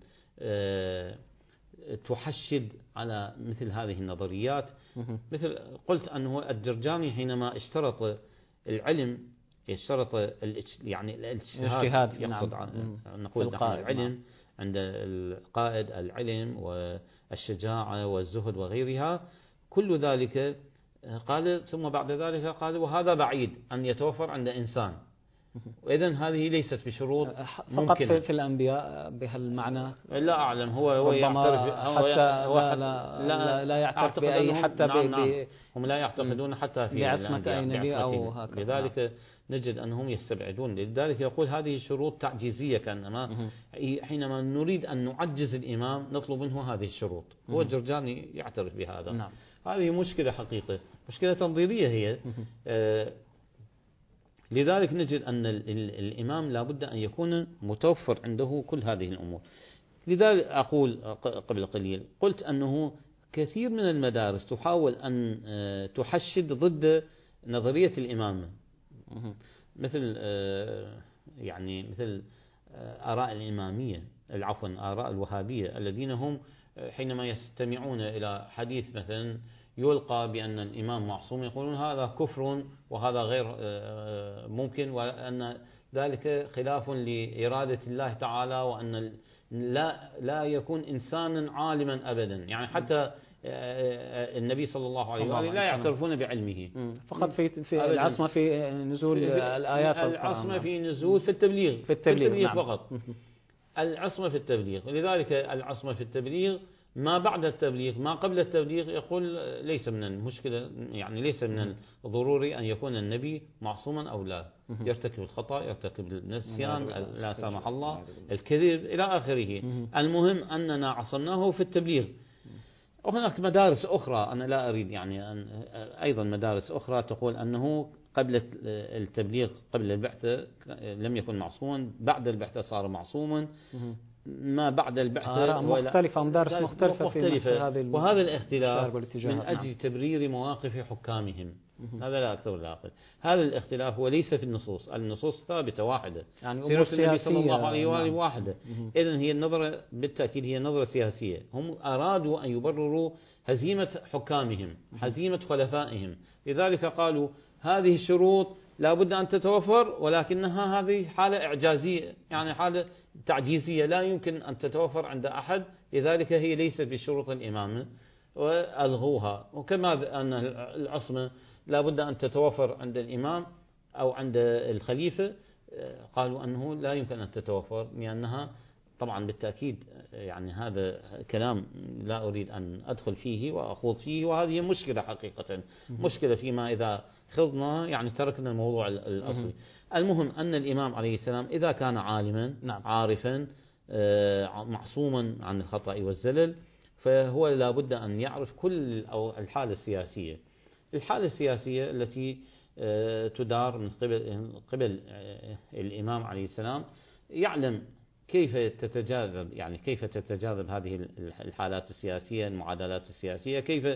تحشد على مثل هذه النظريات. مثل قلت أنه الجرجاني حينما اشترط العلم اشترط يعني الاجتهاد، يقصد عن نقول نحن العلم عند القائد، العلم والشجاعة والزهد وغيرها، كل ذلك قال. ثم بعد ذلك قال وهذا بعيد أن يتوفر عند إنسان، وإذن هذه ليست بشروط فقط في, في الأنبياء بهالمعنى. لا أعلم، هو هو يعترف حتى هو لا, لا, لا, لا يعترف بأي حتى نعم نعم هم لا يعتقدون حتى في بعصمة أي نبي أو هكذا. لذلك نعم. نجد أنهم يستبعدون. لذلك يقول هذه شروط تعجيزية، كأنما حينما نريد أن نعجز الإمام نطلب منه هذه الشروط. هو الجرجاني يعترف بهذا. نعم. هذه مشكلة حقيقة، مشكلة تنظيرية هي. آه لذلك نجد أن الإمام لا بد أن يكون متوفر عنده كل هذه الأمور. لذلك أقول قبل قليل قلت أنه كثير من المدارس تحاول أن تحشد ضد نظرية الإمامة، مثل يعني مثل آراء الإمامية، عفوا آراء الوهابية، الذين هم حينما يستمعون إلى حديث مثلا يلقى بأن الإمام معصوم يقولون هذا كفر وهذا غير ممكن، وأن ذلك خلاف لإرادة الله تعالى، وأن لا لا يكون إنسانا عالما أبدا. يعني حتى النبي صلى الله عليه وسلم لا يعترفون بعلمه، فقط في, في العصمة في نزول في الآيات، العصمة في نزول في التبليغ، في التبليغ, في التبليغ نعم. فقط العصمة في التبليغ. لذلك العصمة في التبليغ ما بعد التبليغ ما قبل التبليغ يقول ليس من المشكلة، يعني ليس من الضروري أن يكون النبي معصوما أو لا، يرتكب الخطأ، يرتكب النسيان، لا سامح الله، الكذب إلى آخره. المهم أننا عصمناه في التبليغ. وهناك مدارس أخرى أنا لا أريد يعني أن أيضا مدارس أخرى تقول أنه قبل التبليغ قبل البعثة لم يكن معصوما، بعد البعثة صار معصوما، ما بعد البعثة آراء مختلفة، مدارس مختلفة, مختلفة في وهذا الاختلاف من أجل نعم. تبرير مواقف حكامهم. هذا لا أكثر ولا أقل. هذا الاختلاف وليس في النصوص، النصوص ثابتة واحدة، يعني سيرة النبي صلى الله عليه وآله نعم. واحدة. إذن هي النظرة بالتأكيد هي نظرة سياسية، هم أرادوا أن يبرروا هزيمة حكامهم، هزيمة خلفائهم، لذلك قالوا هذه الشروط لا بد أن تتوفر، ولكنها هذه حالة إعجازية، يعني حالة تعجيزية لا يمكن أن تتوفر عند أحد، لذلك هي ليست بشروط الإمامة وألغوها. وكما أن العصمة لا بد أن تتوفر عند الإمام أو عند الخليفة، قالوا أنه لا يمكن أن تتوفر، لأنها طبعا بالتأكيد يعني هذا كلام لا أريد أن أدخل فيه وأخوض فيه، وهذه مشكلة حقيقة، مشكلة فيما إذا خضنا يعني تركنا الموضوع الأصلي. المهم أن الإمام عليه السلام إذا كان عالما نعم. عارفا معصوما عن الخطأ والزلل، فهو لا بد أن يعرف كل أو الحالة السياسية، الحالة السياسية التي تدار من قبل قبل الإمام عليه السلام، يعلم كيف تتجاذب يعني كيف تتجاذب هذه الحالات السياسية، المعادلات السياسية، كيف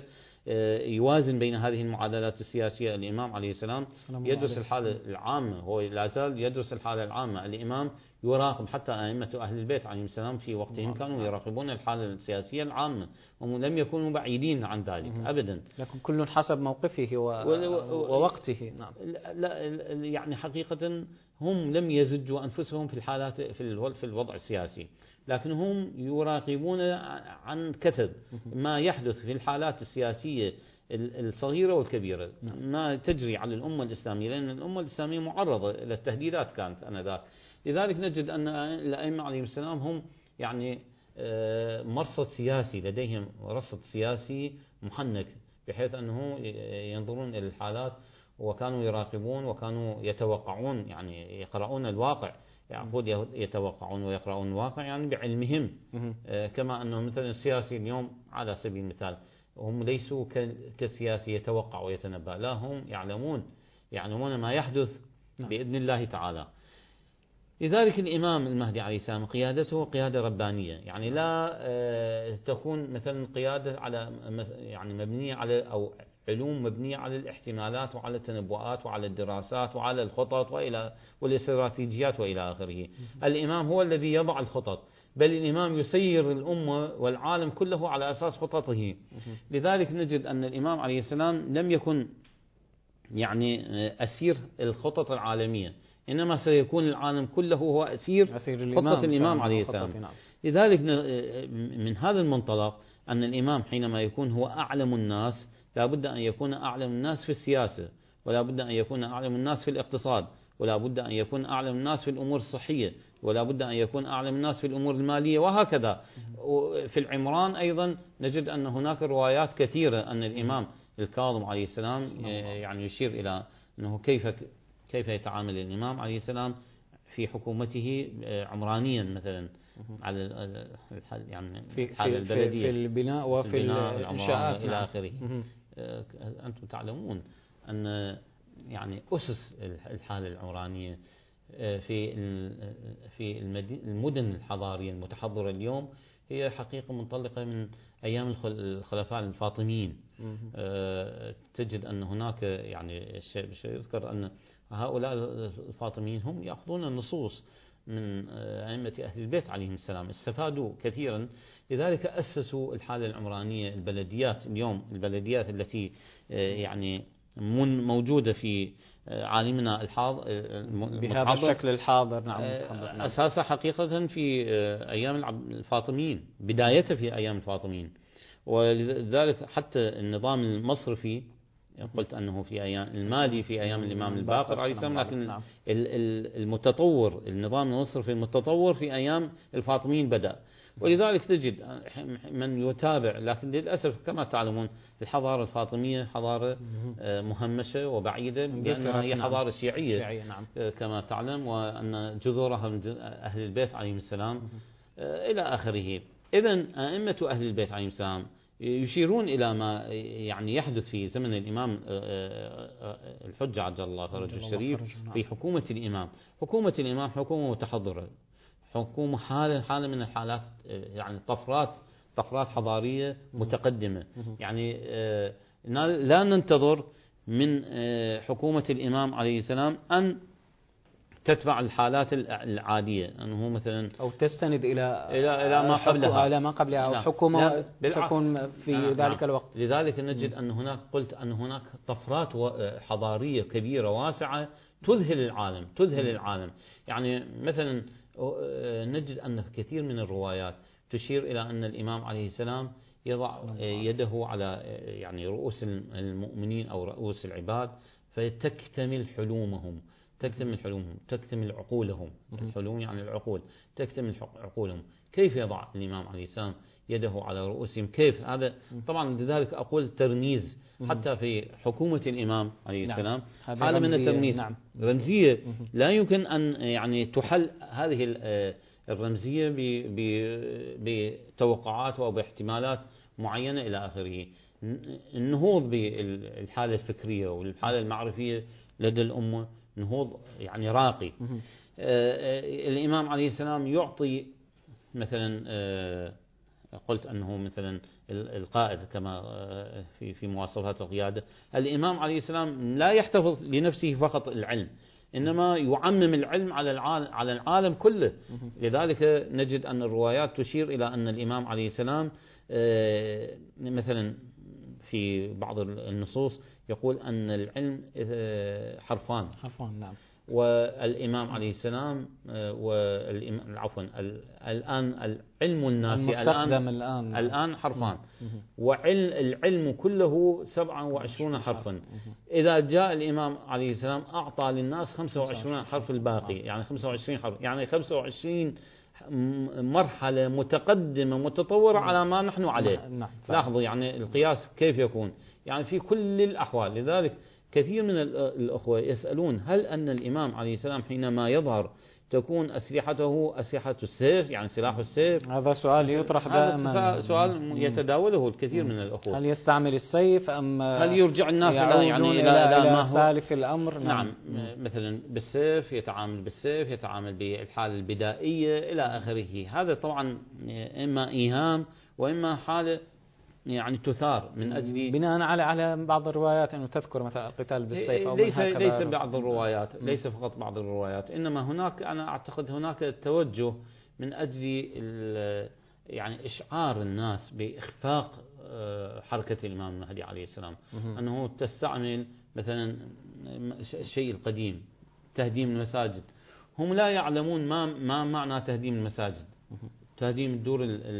يوازن بين هذه المعادلات السياسية. الإمام عليه السلام يدرس الحالة العامة، هو لا زال يدرس الحالة العامة. الإمام يراقب، حتى أئمة أهل البيت عليهم السلام في وقتهم كانوا يراقبون الحالة السياسية العامة، هم لم يكونوا بعيدين عن ذلك أبدا، لكن كل حسب موقفه و... ووقته. نعم. لا يعني حقيقة هم لم يزجوا أنفسهم في الحالات في الوضع السياسي، لكن هم يراقبون عن كثب ما يحدث في الحالات السياسية الصغيرة والكبيرة، ما تجري على الأمة الإسلامية، لأن الأمة الإسلامية معرضة إلى التهديدات كانت آنذاك. لذلك نجد أن الأئمة عليهم السلام هم يعني مرصد سياسي، لديهم رصد سياسي محنك، بحيث أنه ينظرون إلى الحالات وكانوا يراقبون وكانوا يتوقعون، يعني يقرؤون الواقع، يعقود يتوقعون ويقرؤون الواقع يعني بعلمهم. كما أنه مثلا السياسي اليوم على سبيل المثال هم ليسوا كالسياسي يتوقع ويتنبأ، لا هم يعلمون يعلمون ما يحدث بإذن الله تعالى. لذلك الإمام المهدي عليه السلام قيادته قيادة ربانية، يعني لا تكون مثلا قيادة على يعني مبنية على أو علوم مبنية على الاحتمالات وعلى التنبؤات وعلى الدراسات وعلى الخطط وإلى والاستراتيجيات وإلى آخره. الإمام هو الذي يضع الخطط، بل الإمام يسير الأمة والعالم كله على أساس خططه. لذلك نجد أن الإمام عليه السلام لم يكن يعني أسير الخطط العالمية، إنما سيكون العالم كله هو أسير, أسير خطة الإمام عليه السلام. لذلك من هذا المنطلق أن الإمام حينما يكون هو أعلم الناس لا بد أن يكون أعلم الناس في السياسة، ولا بد أن يكون أعلم الناس في الاقتصاد، ولا بد أن يكون أعلم الناس في الأمور الصحية، ولا بد أن يكون أعلم الناس في الأمور المالية، وهكذا. في العمران أيضا نجد أن هناك روايات كثيرة أن الإمام الكاظم عليه السلام يعني يشير إلى أنه كيف كيف يتعامل الإمام عليه السلام في حكومته عمرانيا مثلا على الحل يعني في الحالة البلدية في البناء وفي الإنشاءات إلى آخره. أنتم تعلمون أن يعني أسس الحالة العمرانية في في المدن الحضارية المتحضرة اليوم هي حقيقة منطلقة من أيام الخلفاء الفاطميين. تجد أن هناك يعني الشيء يذكر أن هؤلاء الفاطميين هم يأخذون النصوص من أئمة أهل البيت عليهم السلام، استفادوا كثيرا، لذلك أسسوا الحالة العمرانية. البلديات اليوم، البلديات التي يعني موجودة في عالمنا الحاضر بهذا الشكل الحاضر، نعم، أساسا حقيقة في أيام الفاطميين، بدايته في أيام الفاطميين. ولذلك حتى النظام المصرفي قلت أنه في أيام المالي في أيام الإمام الباقر عليه السلام، لكن المتطور النظام المصرفي المتطور في أيام الفاطميين بدأ. ولذلك تجد من يتابع، لكن للأسف كما تعلمون الحضارة الفاطمية حضارة مهمشة وبعيدة، لأنها هي حضارة شيعية كما تعلم، وأن جذورها من أهل البيت عليهم السلام إلى آخره. إذن أئمة أهل البيت عليهم السلام يشيرون إلى ما يعني يحدث في زمن الإمام الحجة عجل الله فرجه الشريف في حكومة الإمام. حكومة الإمام حكومة متحضرة، حكومة حالة حالة من الحالات، يعني طفرات طفرات حضارية متقدمة. يعني لا ننتظر من حكومة الإمام عليه السلام أن تتبع الحالات العادية، أنه مثلا أو تستند إلى إلى إلى ما قبلها إلى ما قبلها أو حكومة تكون في نعم ذلك نعم الوقت. لذلك نجد أن هناك قلت أن هناك طفرات حضارية كبيرة واسعة تذهل العالم تذهل العالم. يعني مثلا نجد أن كثير من الروايات تشير إلى أن الإمام عليه السلام يضع يده على يعني رؤوس المؤمنين أو رؤوس العباد فتكتمل حلومهم تكتمل حلومهم تكتمل عقولهم. الحلوم يعني العقول، تكتمل عقولهم. كيف يضع الإمام عليه السلام يده على رؤوسهم؟ كيف هذا؟ طبعا لذلك أقول ترميز حتى في حكومة الإمام عليه السلام حالة من الترميز، نعم. رمزية لا يمكن أن يعني تحل هذه الرمزية بتوقعات أو باحتمالات معينة إلى آخره. النهوض بالحالة الفكرية والحالة المعرفية لدى الأمة نهوض يعني راقي. آه الإمام عليه السلام يعطي مثلا، آه قلت أنه مثلا القائد كما في في مواصفات القيادة. الإمام عليه السلام لا يحتفظ لنفسه فقط العلم، إنما يعمم العلم على العالم على العالم كله. لذلك نجد أن الروايات تشير إلى أن الإمام عليه السلام آه مثلا في بعض النصوص يقول أن العلم حرفان حرفان نعم. والإمام عليه السلام والإمام عفوا الآن العلم النافع الآن الآن الآن حرفان، والعلم كله سبعة وعشرون حرفا. إذا جاء الإمام عليه السلام أعطى للناس خمسة وعشرين حرف الباقي، يعني خمسة وعشرين حرف، يعني خمسة وعشرين مرحلة متقدمة متطورة على ما نحن عليه. لاحظوا يعني القياس كيف يكون، يعني في كل الأحوال. لذلك كثير من الأخوة يسألون هل أن الإمام عليه السلام حينما يظهر تكون أسلحته أسلحة السيف، يعني سلاح السيف؟ هذا سؤال يطرح دائما، سؤال يتداوله الكثير من الأخوة. هل يستعمل السيف أم هل يرجع الناس إلى يعني إلى, إلى, إلى ما هو سالف الأمر؟ نعم, نعم مثلا بالسيف، يتعامل بالسيف، يتعامل بالحالة البدائية إلى آخره. هذا طبعا إما إيهام وإما حالة يعني تثار من أجل بناء على على بعض الروايات أنه تذكر مثلا القتال بالسيف أو ليس ليس بعض الروايات، ليس فقط بعض الروايات، إنما هناك أنا أعتقد هناك توجه من أجل يعني إشعار الناس بإخفاق حركة الإمام المهدي عليه السلام، أنه تستعمل مثلا الشيء القديم تهديم المساجد. هم لا يعلمون ما ما معنى تهديم المساجد، تهديم الدور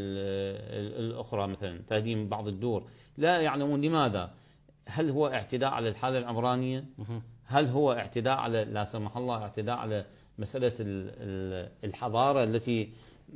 الأخرى مثلا، تهديم بعض الدور، لا يعلمون لماذا. هل هو اعتداء على الحالة العمرانية؟ هل هو اعتداء على لا سمح الله اعتداء على مسألة الحضارة التي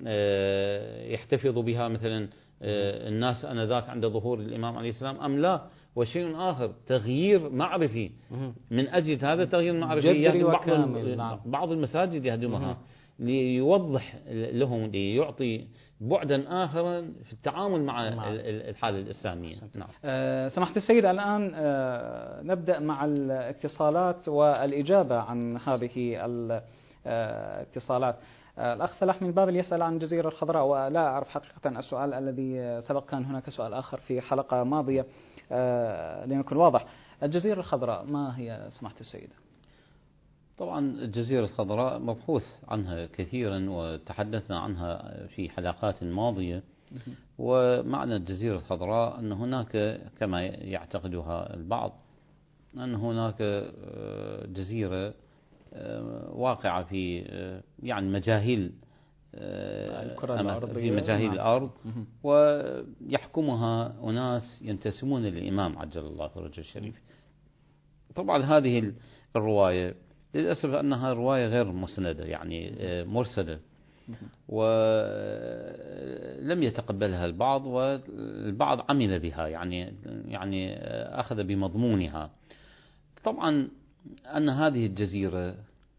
يحتفظ بها مثلا الناس آنذاك عند ظهور الإمام عليه السلام، أم لا وشيء آخر تغيير معرفي؟ من أجل هذا التغيير المعرفي يهدم بعض, بعض المساجد يهدمها ليوضح لهم، ليعطي بعدا آخر في التعامل مع الحالة الإسلامية. نعم. أه سمحت السيد، الآن أه نبدأ مع الاتصالات والإجابة عن هذه الاتصالات. أه الأخ فلاح من بابل يسأل عن الجزيرة الخضراء، ولا أعرف حقيقة السؤال الذي سبق، كان هناك سؤال آخر في حلقة ماضية أه لنكون واضح. الجزيرة الخضراء ما هي سمحت السيد؟ طبعا الجزيرة الخضراء مبحوث عنها كثيرا وتحدثنا عنها في حلقات ماضية. ومعنى الجزيرة الخضراء أن هناك كما يعتقدها البعض أن هناك جزيرة واقعة في يعني مجاهيل في مجاهيل الأرض، ويحكمها أناس ينتسبون للإمام عجل الله فرجه الشريف. طبعا هذه الرواية للأسف أنها رواية غير مسندة، يعني مرسلة، ولم يتقبلها البعض، والبعض عمل بها، يعني يعني أخذ بمضمونها. طبعا أن هذه الجزيرة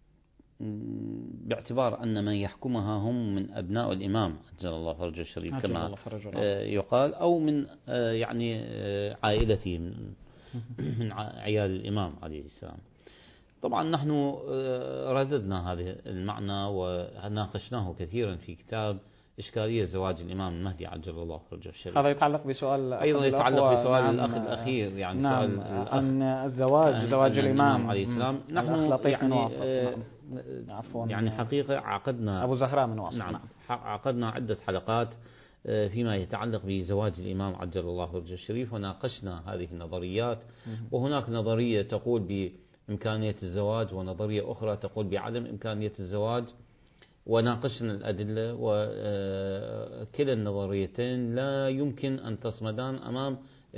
باعتبار أن من يحكمها هم من أبناء الإمام عجل الله فرجه الشريف كما يقال، أو من يعني عائلته من عيال الإمام عليه السلام. طبعا نحن رددنا هذا المعنى وناقشناه كثيرا في كتاب إشكالية زواج الإمام المهدي عجل الله فرجه الشريف. هذا يتعلق بسؤال أيضا يتعلق بسؤال نعم الأخ الأخير، يعني نعم سؤال الأخ عن الزواج زواج الإمام عليه السلام. نحن يعني آه عفوا يعني حقيقة عقدنا أبو زهراء من واصل نعم عقدنا عدة حلقات فيما يتعلق بزواج الإمام عجل الله فرجه الشريف، وناقشنا هذه النظريات. وهناك نظرية تقول بإمكانية الزواج، ونظرية أخرى تقول بعدم إمكانية الزواج، وناقشنا الأدلة، وكلا النظريتين لا يمكن أن تصمدان أمام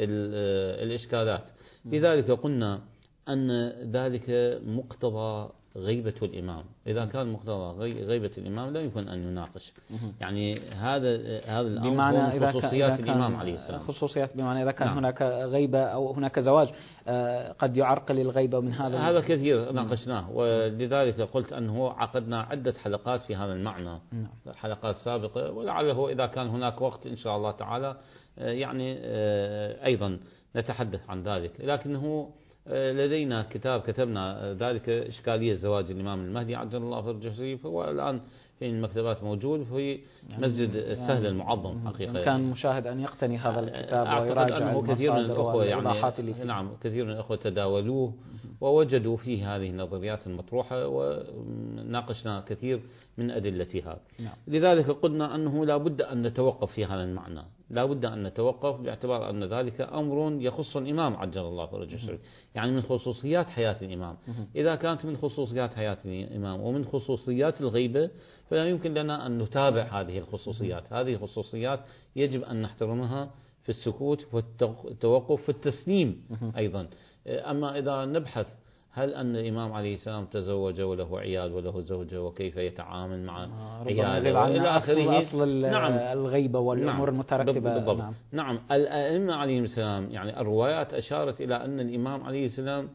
الإشكالات. لذلك قلنا أن ذلك مقتضى غيبة الإمام. إذا كان مقتضى غيبة الإمام لا يمكن أن يناقش. يعني هذا هذا الأمر هو من خصوصيات الإمام عليه السلام. خصوصيات بمعنى إذا كان نعم. هناك غيبة أو هناك زواج قد يعرقل الغيبة من هذا هذا كثير ناقشناه، ولذلك قلت أنه عقدنا عدة حلقات في هذا المعنى، حلقات سابقة، ولعله إذا كان هناك وقت إن شاء الله تعالى يعني أيضا نتحدث عن ذلك. لكنه لدينا كتاب كتبنا ذلك إشكالية زواج الإمام المهدي عجل الله فرجه الشريف، هو الآن في المكتبات موجود في مسجد السهل يعني المعظم. حقيقة كان مشاهد أن يقتني هذا الكتاب أعتقد أنه كثير من الأخوة يعني نعم كثير من الأخوة تداولوه ووجدوا فيه هذه النظريات المطروحة، وناقشنا كثير من أدلتها. نعم. لذلك قلنا أنه لا بد أن نتوقف في هذا المعنى، لا بد أن نتوقف باعتبار أن ذلك أمر يخص الإمام عجل الله فرجه الشريف، يعني من خصوصيات حياة الإمام. إذا كانت من خصوصيات حياة الإمام ومن خصوصيات الغيبة فلا يمكن لنا أن نتابع هذه الخصوصيات. هذه الخصوصيات يجب أن نحترمها في السكوت والتوقف في التسليم أيضا. أما إذا نبحث هل أن الإمام عليه السلام تزوج وله عيال وله زوجة وكيف يتعامل مع عياله إلى آخره، أصل نعم الغيبة والأمور نعم المترتبة. بالضبط. نعم. نعم الأئمة عليهم السلام يعني الروايات أشارت إلى أن الإمام عليه السلام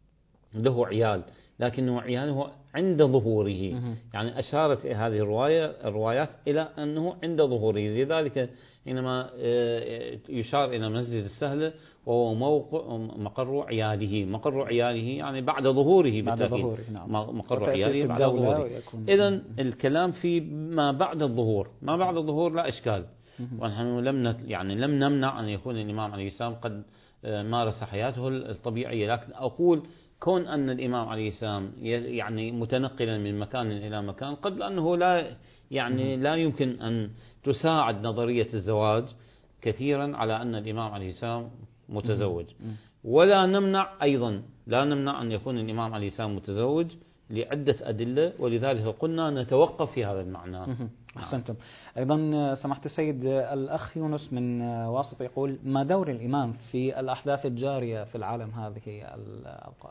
له عيال، لكنه عياله عند ظهوره. يعني أشارت هذه الرواية الروايات إلى أنه عند ظهوره. لذلك حينما يشار إلى مسجد السهل وهو موقع مقر عياله، مقر عياله يعني بعد ظهوره بالتأكيد. نعم. مقر عياله بعد ظهوره. إذن الكلام في ما بعد الظهور، ما بعد الظهور لا إشكال. ونحن لم يعني لم نمنع أن يكون الإمام عليه السلام قد مارس حياته الطبيعية، لكن أقول كون أن الإمام عليه السلام يعني متنقلا من مكان إلى مكان قد لأنه لا يعني لا يمكن أن تساعد نظرية الزواج كثيرا على أن الإمام عليه السلام متزوج. ولا نمنع أيضا لا نمنع أن يكون الإمام عليه السلام متزوج لعدة أدلة، ولذلك قلنا نتوقف في هذا المعنى. أحسنتم. أيضا سمحت السيد الأخ يونس من واسط يقول ما دور الإمام في الأحداث الجارية في العالم هذه الأوقات؟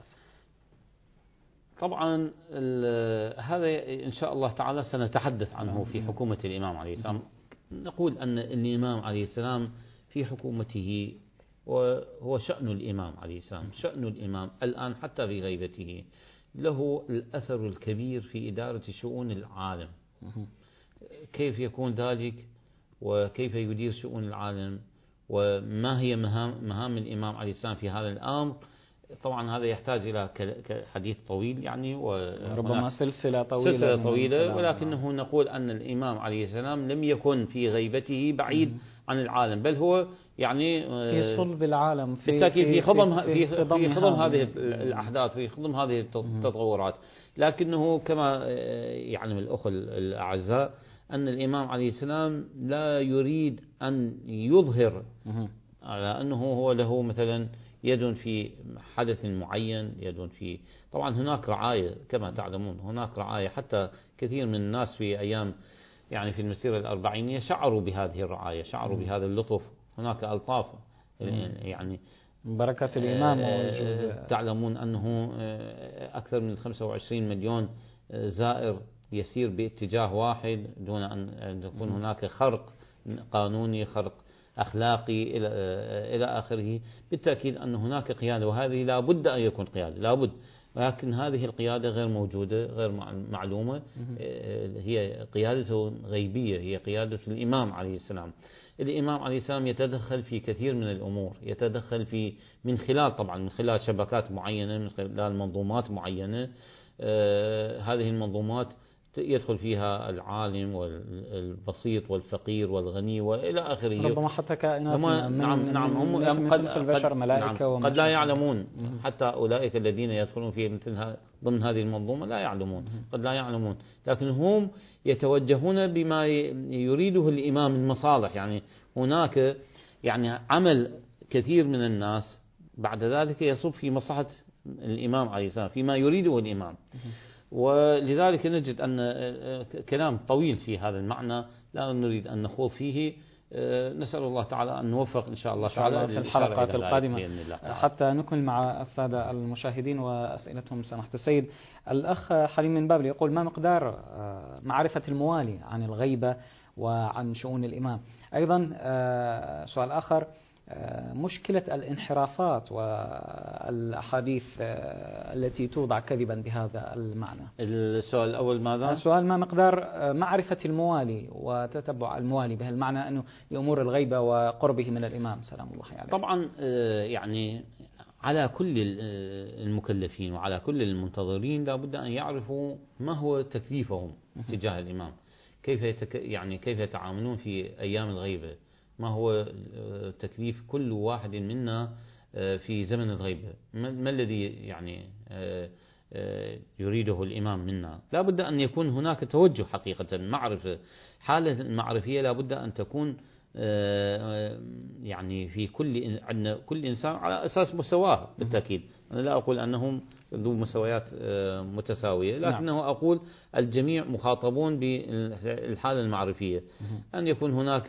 طبعا هذا إن شاء الله تعالى سنتحدث عنه في حكومة الإمام عليه السلام. نقول أن الإمام عليه السلام في حكومته وهو شأن الإمام عليه السلام، شأن الإمام الآن حتى في غيبته له الأثر الكبير في إدارة شؤون العالم. كيف يكون ذلك وكيف يدير شؤون العالم وما هي مهام, مهام الإمام عليه السلام في هذا الأمر؟ طبعا هذا يحتاج إلى حديث طويل يعني وربما سلسلة طويلة, سلسلة طويلة ولكنه نقول أن الإمام عليه السلام لم يكن في غيبته بعيد عن العالم، بل هو يعني في صلب العالم في بالتأكيد في خضم في في خضم هذه الأحداث، في خضم هذه التطورات. لكنه كما يعلم الأخوة الأعزاء أن الإمام عليه السلام لا يريد أن يظهر على أنه هو له مثلا يد في حدث معين، يد في طبعا هناك رعاية كما تعلمون، هناك رعاية حتى كثير من الناس في أيام يعني في المسيرة الأربعينية شعروا بهذه الرعاية، شعروا بهذا اللطف. هناك ألطاف يعني بركة الإمام. تعلمون أنه أكثر من خمسة وعشرين مليون زائر يسير باتجاه واحد دون أن يكون هناك خرق قانوني، خرق أخلاقي إلى إلى آخره. بالتأكيد أن هناك قيادة، وهذه لا بد أن يكون قيادة، لا بد، ولكن هذه القيادة غير موجودة، غير معلومة. هي قيادة غيبية، هي قيادة الإمام عليه السلام. الإمام عليه السلام يتدخل في كثير من الأمور، يتدخل في من خلال طبعا من خلال شبكات معينة، من خلال منظومات معينة. آه هذه المنظومات يدخل فيها العالم والبسيط والفقير والغني وإلى آخره. ربما حتى كائنات من نعم نعم هم من قد, البشر، ملائكة، نعم قد لا يعلمون. حتى أولئك الذين يدخلون في مثل ضمن هذه المنظومة لا يعلمون، قد لا يعلمون، لكن هم يتوجهون بما يريده الإمام من مصالح. يعني هناك يعني عمل كثير من الناس بعد ذلك يصب في مصلحة الإمام عليه السلام، فيما يريده الإمام. ولذلك نجد أن كلام طويل في هذا المعنى لا نريد أن نخوض فيه. نسأل الله تعالى أن نوفق إن شاء الله تعالى في الحلقات القادمة حتى نكمل مع السادة المشاهدين وأسئلتهم. سماحة السيد الأخ حليم من بابل يقول: ما مقدار معرفة الموالي عن الغيبة وعن شؤون الإمام؟ أيضا سؤال آخر: مشكلة الانحرافات والأحاديث التي توضع كذبا بهذا المعنى. السؤال الأول ماذا؟ السؤال: ما مقدار معرفة الموالي وتتبع الموالي بهالمعنى أنه لأمور الغيبة وقربه من الإمام سلام الله عليه؟ طبعا يعني على كل المكلفين وعلى كل المنتظرين لا بد أن يعرفوا ما هو تكليفهم تجاه الإمام، كيف يتك يعني كيف يتعاملون في أيام الغيبة، ما هو تكليف كل واحد منا في زمن الغيبة، ما الذي يعني يريده الإمام منا. لا بد أن يكون هناك توجه حقيقة، معرفة، حالة المعرفية لا بد أن تكون يعني في كل عندنا كل إنسان على أساس مستواه. بالتأكيد أنا لا أقول أنهم ذو مستويات متساوية، لكنه أقول الجميع مخاطبون بالحالة المعرفية، أن يكون هناك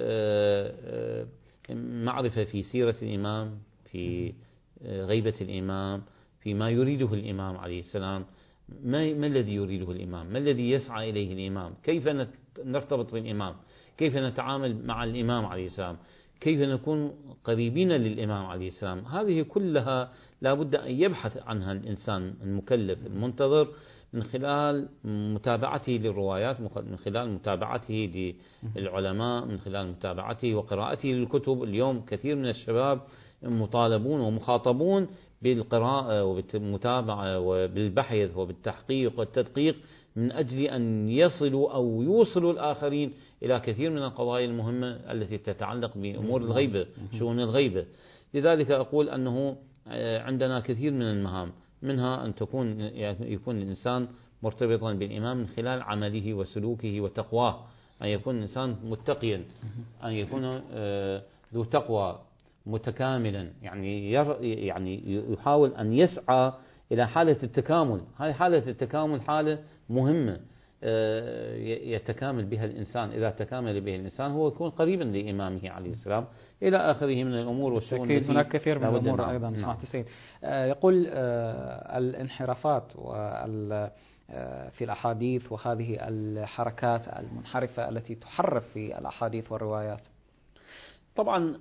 معرفة في سيرة الإمام، في غيبة الإمام، فيما يريده الإمام عليه السلام. ما, ما الذي يريده الإمام؟ ما الذي يسعى إليه الإمام؟ كيف نرتبط بالإمام؟ كيف نتعامل مع الإمام عليه السلام؟ كيف نكون قريبين للإمام عليه السلام؟ هذه كلها لا بد أن يبحث عنها الإنسان المكلف المنتظر من خلال متابعته للروايات، من خلال متابعته للعلماء، من خلال متابعته وقراءته للكتب. اليوم كثير من الشباب مطالبون ومخاطبون بالقراءة وبالمتابعة وبالبحث وبالتحقيق والتدقيق من أجل أن يصلوا أو يوصلوا الآخرين إلى كثير من القضايا المهمة التي تتعلق بأمور الغيبة، شؤون الغيبة. لذلك أقول أنه عندنا كثير من المهام، منها أن تكون يكون الإنسان مرتبطا بالإمام من خلال عمله وسلوكه وتقواه، أن يكون الإنسان متقيا، أن يكون ذو تقوى متكاملا، يعني يعني يحاول أن يسعى إلى حالة التكامل. هذه حالة التكامل حالة مهمة يتكامل بها الإنسان. إذا تكامل به الإنسان هو يكون قريبا لإمامه عليه السلام إلى آخره من الأمور والشؤون. أكيد هناك كثير من الأمور أيضا. سمعت السيد يقول الانحرافات في الأحاديث وهذه الحركات المنحرفة التي تحرف في الأحاديث والروايات. طبعا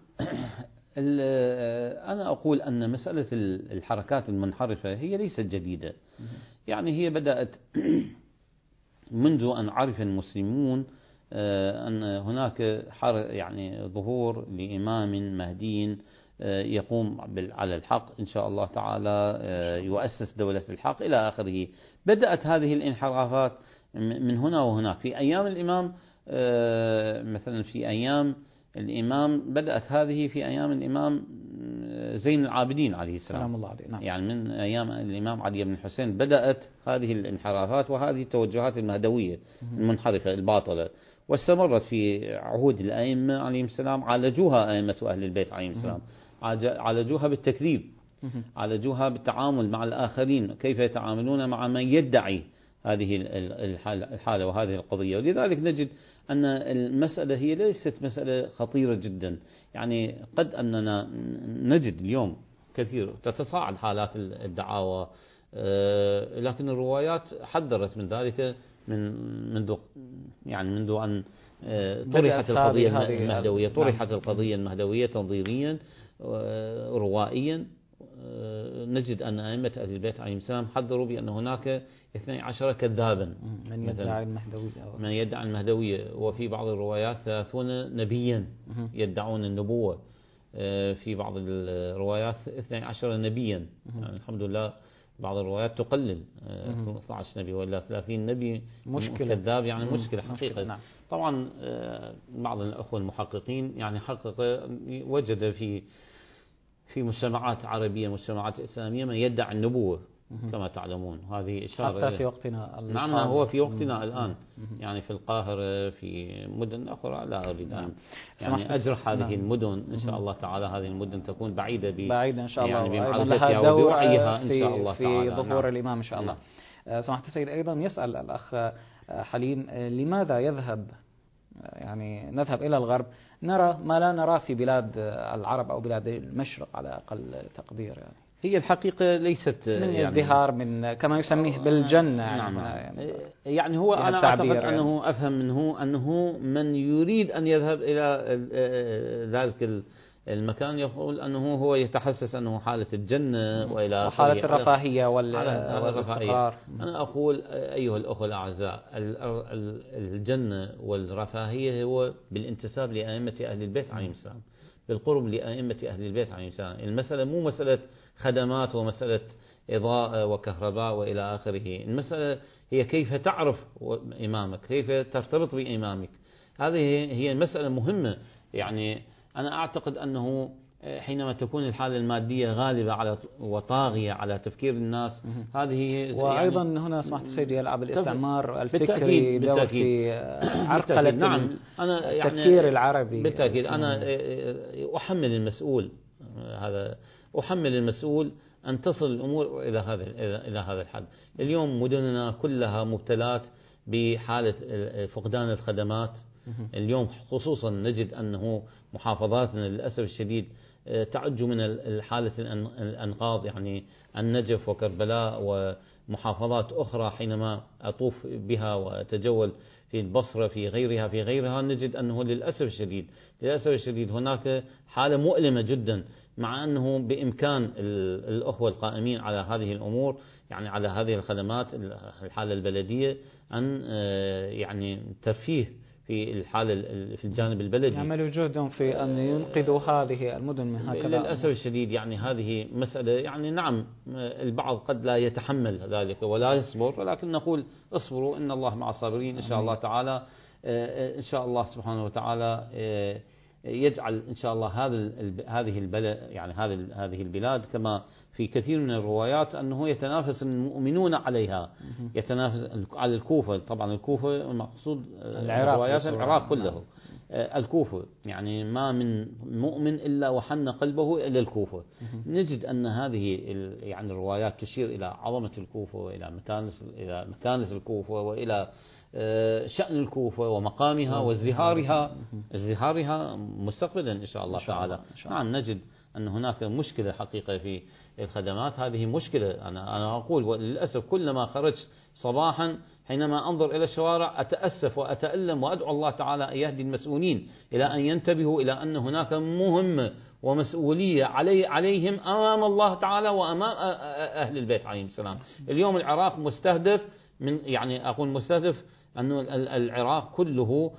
أنا أقول أن مسألة الحركات المنحرفة هي ليست جديدة، يعني هي بدأت منذ أن عرف المسلمون أن هناك يعني ظهور لإمام مهدي يقوم على الحق إن شاء الله تعالى، يؤسس دولة الحق إلى آخره. بدأت هذه الانحرافات من هنا وهناك. في أيام الإمام مثلا في أيام الإمام بدأت هذه في أيام الإمام زين العابدين عليه السلام، الله عليه. نعم. يعني من أيام الإمام علي بن الحسين بدأت هذه الانحرافات وهذه التوجهات المهدوية المنحرفة الباطلة، واستمرت في عهود الأئمة عليهم السلام. عالجوها أئمة أهل البيت عليهم السلام، عالجوها بالتكذيب، عالجوها بالتعامل مع الآخرين، كيف يتعاملون مع من يدعي هذه الحالة وهذه القضية. ولذلك نجد أن المسألة هي ليست مسألة خطيرة جدا، يعني قد أننا نجد اليوم كثير تتصاعد حالات الدعاوى، لكن الروايات حذرت من ذلك من منذ يعني منذ أن طرحت القضية المهدوية طرحت القضية المهدوية تنظيريا روائيا. نجد أن أئمة أهل البيت عليهم السلام حذروا بأن هناك اثني عشر كذابا من يدعي المهدوية من يدعي المهدوية، وفي بعض الروايات ثلاثون نبيا يدعون النبوة، في بعض الروايات اثني عشر نبيا. يعني الحمد لله بعض الروايات تقلل اثني عشر نبي ولا ثلاثين نبي مشكلة. كذاب، يعني مشكلة حقيقة. مشكلة. نعم. طبعا بعض الأخوة المحققين يعني حقق وجد في في مجتمعات عربية مجتمعات إسلامية من يدعي النبوة كما تعلمون، هذه إشارة حتى في وقتنا. نعم هو في وقتنا الآن، يعني في القاهرة في مدن أخرى لا أريد أن يعني أجرح هذه نعم. المدن إن شاء الله تعالى هذه المدن تكون بعيدة بعيدة إن شاء الله، يعني وأيضا لها دور إن شاء الله في تعالى. ظهور نعم. الإمام إن شاء الله. نعم. سماحة السيد أيضا يسأل الأخ حليم لماذا يذهب يعني نذهب إلى الغرب نرى ما لا نراه في بلاد العرب أو بلاد المشرق على أقل تقدير؟ يعني هي الحقيقة ليست من يعني ازدهار من كما يسميه بالجنة يعني, نعم يعني, يعني هو أنا أعتقد يعني أنه أفهم منه أنه من يريد أن يذهب إلى ذلك المكان يقول أنه هو يتحسس أنه حالة الجنة وإلى وحالة الرفاهية والاستقرار. أنا أقول أيها الأخوة الأعزاء الجنة والرفاهية هو بالانتساب لأئمة أهل البيت عليهم السلام، بالقرب لأئمة أهل البيت عليهم السلام. المسألة مو مسألة خدمات ومسألة إضاءة وكهرباء وإلى آخره، المسألة هي كيف تعرف إمامك، كيف ترتبط بإمامك. هذه هي المسألة مهمة. يعني أنا أعتقد أنه حينما تكون الحالة المادية غالبة على وطاغية على تفكير الناس، هذه وأيضا يعني هنا سمحت سيدي يلعب الاستعمار الفكري دور في عرقلة نعم أنا يعني التفكير العربي. بالتأكيد أنا أحمل المسؤول هذا أحمل المسؤول أن تصل الأمور إلى هذا إلى هذا الحد. اليوم مدننا كلها مبتلات بحالة فقدان الخدمات. اليوم خصوصا نجد أنه محافظاتنا للأسف الشديد تعج من حالة الأنقاض، يعني النجف وكربلاء ومحافظات أخرى. حينما أطوف بها وأتجول في البصرة في غيرها في غيرها نجد أنه للأسف الشديد للأسف الشديد هناك حالة مؤلمة جدا، مع أنه بإمكان الأخوة القائمين على هذه الأمور يعني على هذه الخدمات الحالة البلدية أن يعني ترفيه في الحالة في الجانب البلدي، يعملوا جهدهم في أن ينقذوا هذه المدن من هكذا. للأسف الشديد يعني هذه مسألة يعني نعم البعض قد لا يتحمل ذلك ولا يصبر، ولكن نقول اصبروا إن الله مع الصابرين إن شاء الله تعالى. إن شاء الله سبحانه وتعالى يجعل إن شاء الله هذا هذه البلد يعني هذه هذه البلاد كما في كثير من الروايات أنه يتنافس المؤمنون عليها، يتنافس على الكوفة. طبعا الكوفة مقصود الروايات العراق كله. الكوفة يعني ما من مؤمن إلا وحن قلبه إلى الكوفة. نجد أن هذه يعني الروايات تشير إلى عظمة الكوفة وإلى مكانة إلى مكانة الكوفة وإلى شأن الكوفة ومقامها وازدهارها ازدهارها مستقبلا إن شاء الله تعالى. نعم نجد أن هناك مشكلة حقيقة في الخدمات. هذه مشكلة أنا أنا أقول وللأسف كلما خرجت صباحا حينما أنظر إلى الشوارع أتأسف وأتألم وأدعو الله تعالى أن يهدي المسؤولين إلى أن ينتبهوا إلى أن هناك مهمة ومسؤولية علي عليهم أمام الله تعالى وأمام أهل البيت عليهم السلام. اليوم العراق مستهدف من يعني أقول مستهدف أنه العراق كله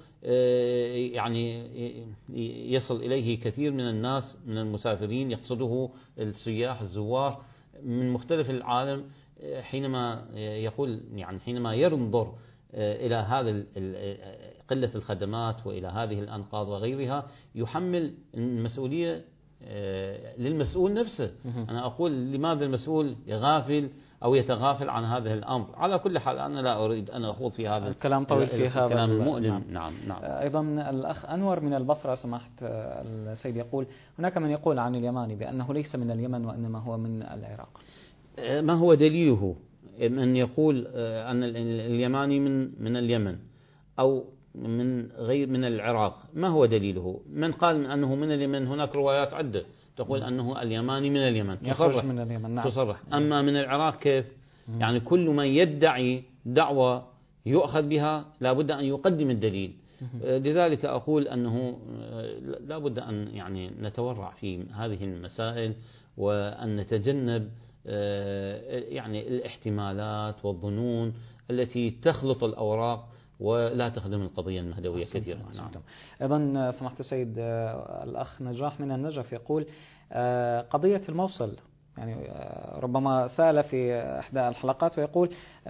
يعني يصل إليه كثير من الناس من المسافرين يقصده السياح الزوار من مختلف العالم. حينما يقول يعني حينما ينظر إلى هذا قلة الخدمات وإلى هذه الأنقاض وغيرها يحمل المسؤولية للمسؤول نفسه. أنا أقول لماذا المسؤول يغافل أو يتغافل عن هذا الأمر؟ على كل حال أنا لا أريد أن أخوض في هذا الكلام طويل في هذا الكلام المؤلم. نعم. نعم نعم. أيضا الأخ أنور من البصرة سمحت السيد يقول هناك من يقول عن اليماني بأنه ليس من اليمن وإنما هو من العراق. ما هو دليله من يقول أن اليماني من من اليمن أو من غير من العراق؟ ما هو دليله؟ من قال أنه من اليمن؟ هناك روايات عدة تقول أنه اليماني من اليمن يخرج من اليمن. نعم. تصرح. أما من العراق كيف؟ يعني كل من يدعي دعوة يؤخذ بها لا بد أن يقدم الدليل. لذلك أقول أنه لا بد أن يعني نتورع في هذه المسائل، وأن نتجنب يعني الاحتمالات والظنون التي تخلط الأوراق ولا تخدم القضية المهدوية كثيرا. نعم. أيضا سمحت السيد الأخ نجاح من النجف يقول قضية الموصل، يعني ربما سأل في إحدى الحلقات ويقول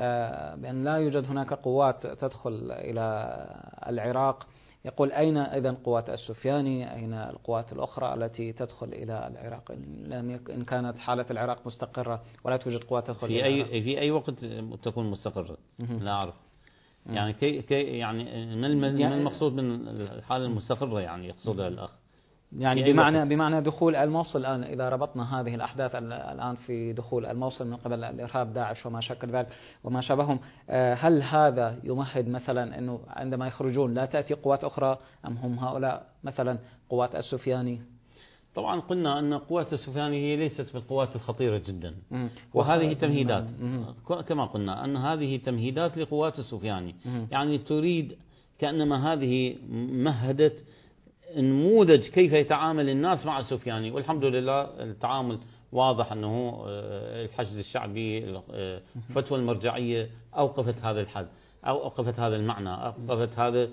بأن لا يوجد هناك قوات تدخل إلى العراق، يقول أين إذن قوات السفياني، أين القوات الأخرى التي تدخل إلى العراق إن كانت حالة العراق مستقرة ولا توجد قوات تدخل في إلى أي العراق؟ في أي وقت تكون مستقرة؟ لا أعرف. يعني كي كي يعني ما المقصود من الحالة المستقرة يعني يقصدها الأخ؟ يعني بمعنى بمعنى دخول الموصل الآن، إذا ربطنا هذه الأحداث الآن في دخول الموصل من قبل الإرهاب داعش وما شكل ذلك وما شابههم، هل هذا يمهد مثلا أنه عندما يخرجون لا تأتي قوات أخرى، أم هم هؤلاء مثلا قوات السفياني؟ طبعا قلنا أن قوات السفياني هي ليست بالقوات الخطيرة جدا، وهذه تمهيدات كما قلنا أن هذه تمهيدات لقوات السفياني، يعني تريد كأنما هذه مهدت نموذج كيف يتعامل الناس مع السفياني، والحمد لله التعامل واضح أنه الحشد الشعبي الفتوى المرجعية أوقفت هذا الحد، أو أوقفت هذا المعنى، أوقفت هذا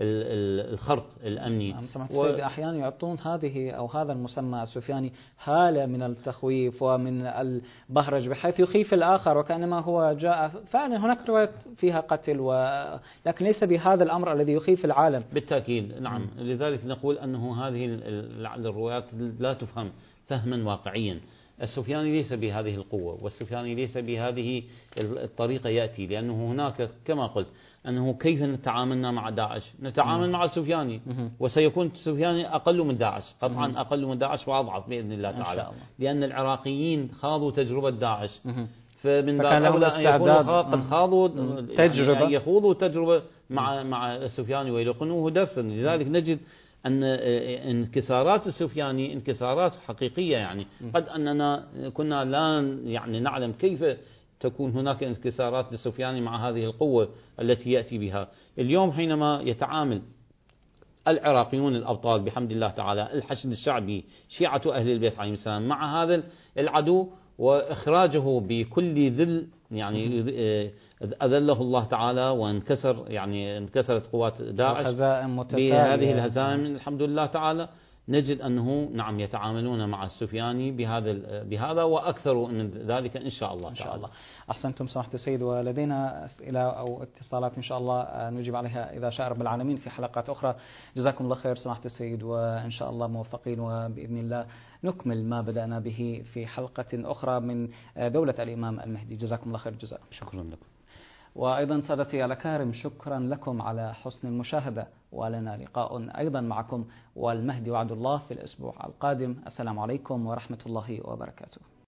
الخرق الأمني. سمعت و... السيد أحيانا يعطون هذه أو هذا المسمى السفياني حالة من التخويف ومن البهرج بحيث يخيف الآخر، وكأنما هو جاء فعلا هناك روايات فيها قتل و... لكن ليس بهذا الأمر الذي يخيف العالم. بالتأكيد نعم. م. لذلك نقول أنه هذه الروايات لا تفهم فهما واقعيا. السفياني ليس بهذه القوة، والسفياني ليس بهذه الطريقة يأتي، لأنه هناك كما قلت أنه كيف نتعاملنا مع داعش، نتعامل مع السفياني، وسيكون السفياني أقل من داعش قطعا، أقل من داعش وأضعف بإذن الله تعالى، لأن العراقيين خاضوا تجربة داعش، فمن باب أولى أن يكونوا قد خاضوا تجربة، يعني يخوضوا تجربة مع مع السفياني ويلقنوه درسا. لذلك نجد أن انكسارات السفياني انكسارات حقيقية، يعني قد أننا كنا لا يعني نعلم كيف تكون هناك انكسارات للسفياني مع هذه القوة التي يأتي بها. اليوم حينما يتعامل العراقيون الأبطال بحمد الله تعالى، الحشد الشعبي، شيعة أهل البيت عليهم السلام، مع هذا العدو وإخراجه بكل ذل، يعني أذله الله تعالى وانكسر، يعني انكسرت قوات داعش بهذه الهزائم الحمد لله تعالى، نجد أنه نعم يتعاملون مع السفياني بهذا بهذا وأكثر من ذلك إن شاء الله. إن شاء الله. أحسنتم سماحة السيد، ولدينا أسئلة أو اتصالات إن شاء الله نجيب عليها إذا شاء رب العالمين في حلقات أخرى. جزاكم الله خير سماحة السيد، وإن شاء الله موفقين، وبإذن الله نكمل ما بدأنا به في حلقة أخرى من دولة الإمام المهدي. جزاكم الله خير الجزاء. شكرا لكم. وأيضا سادتي الأكارم شكرا لكم على حسن المشاهدة، ولنا لقاء أيضا معكم والمهدي وعد الله في الأسبوع القادم. السلام عليكم ورحمة الله وبركاته.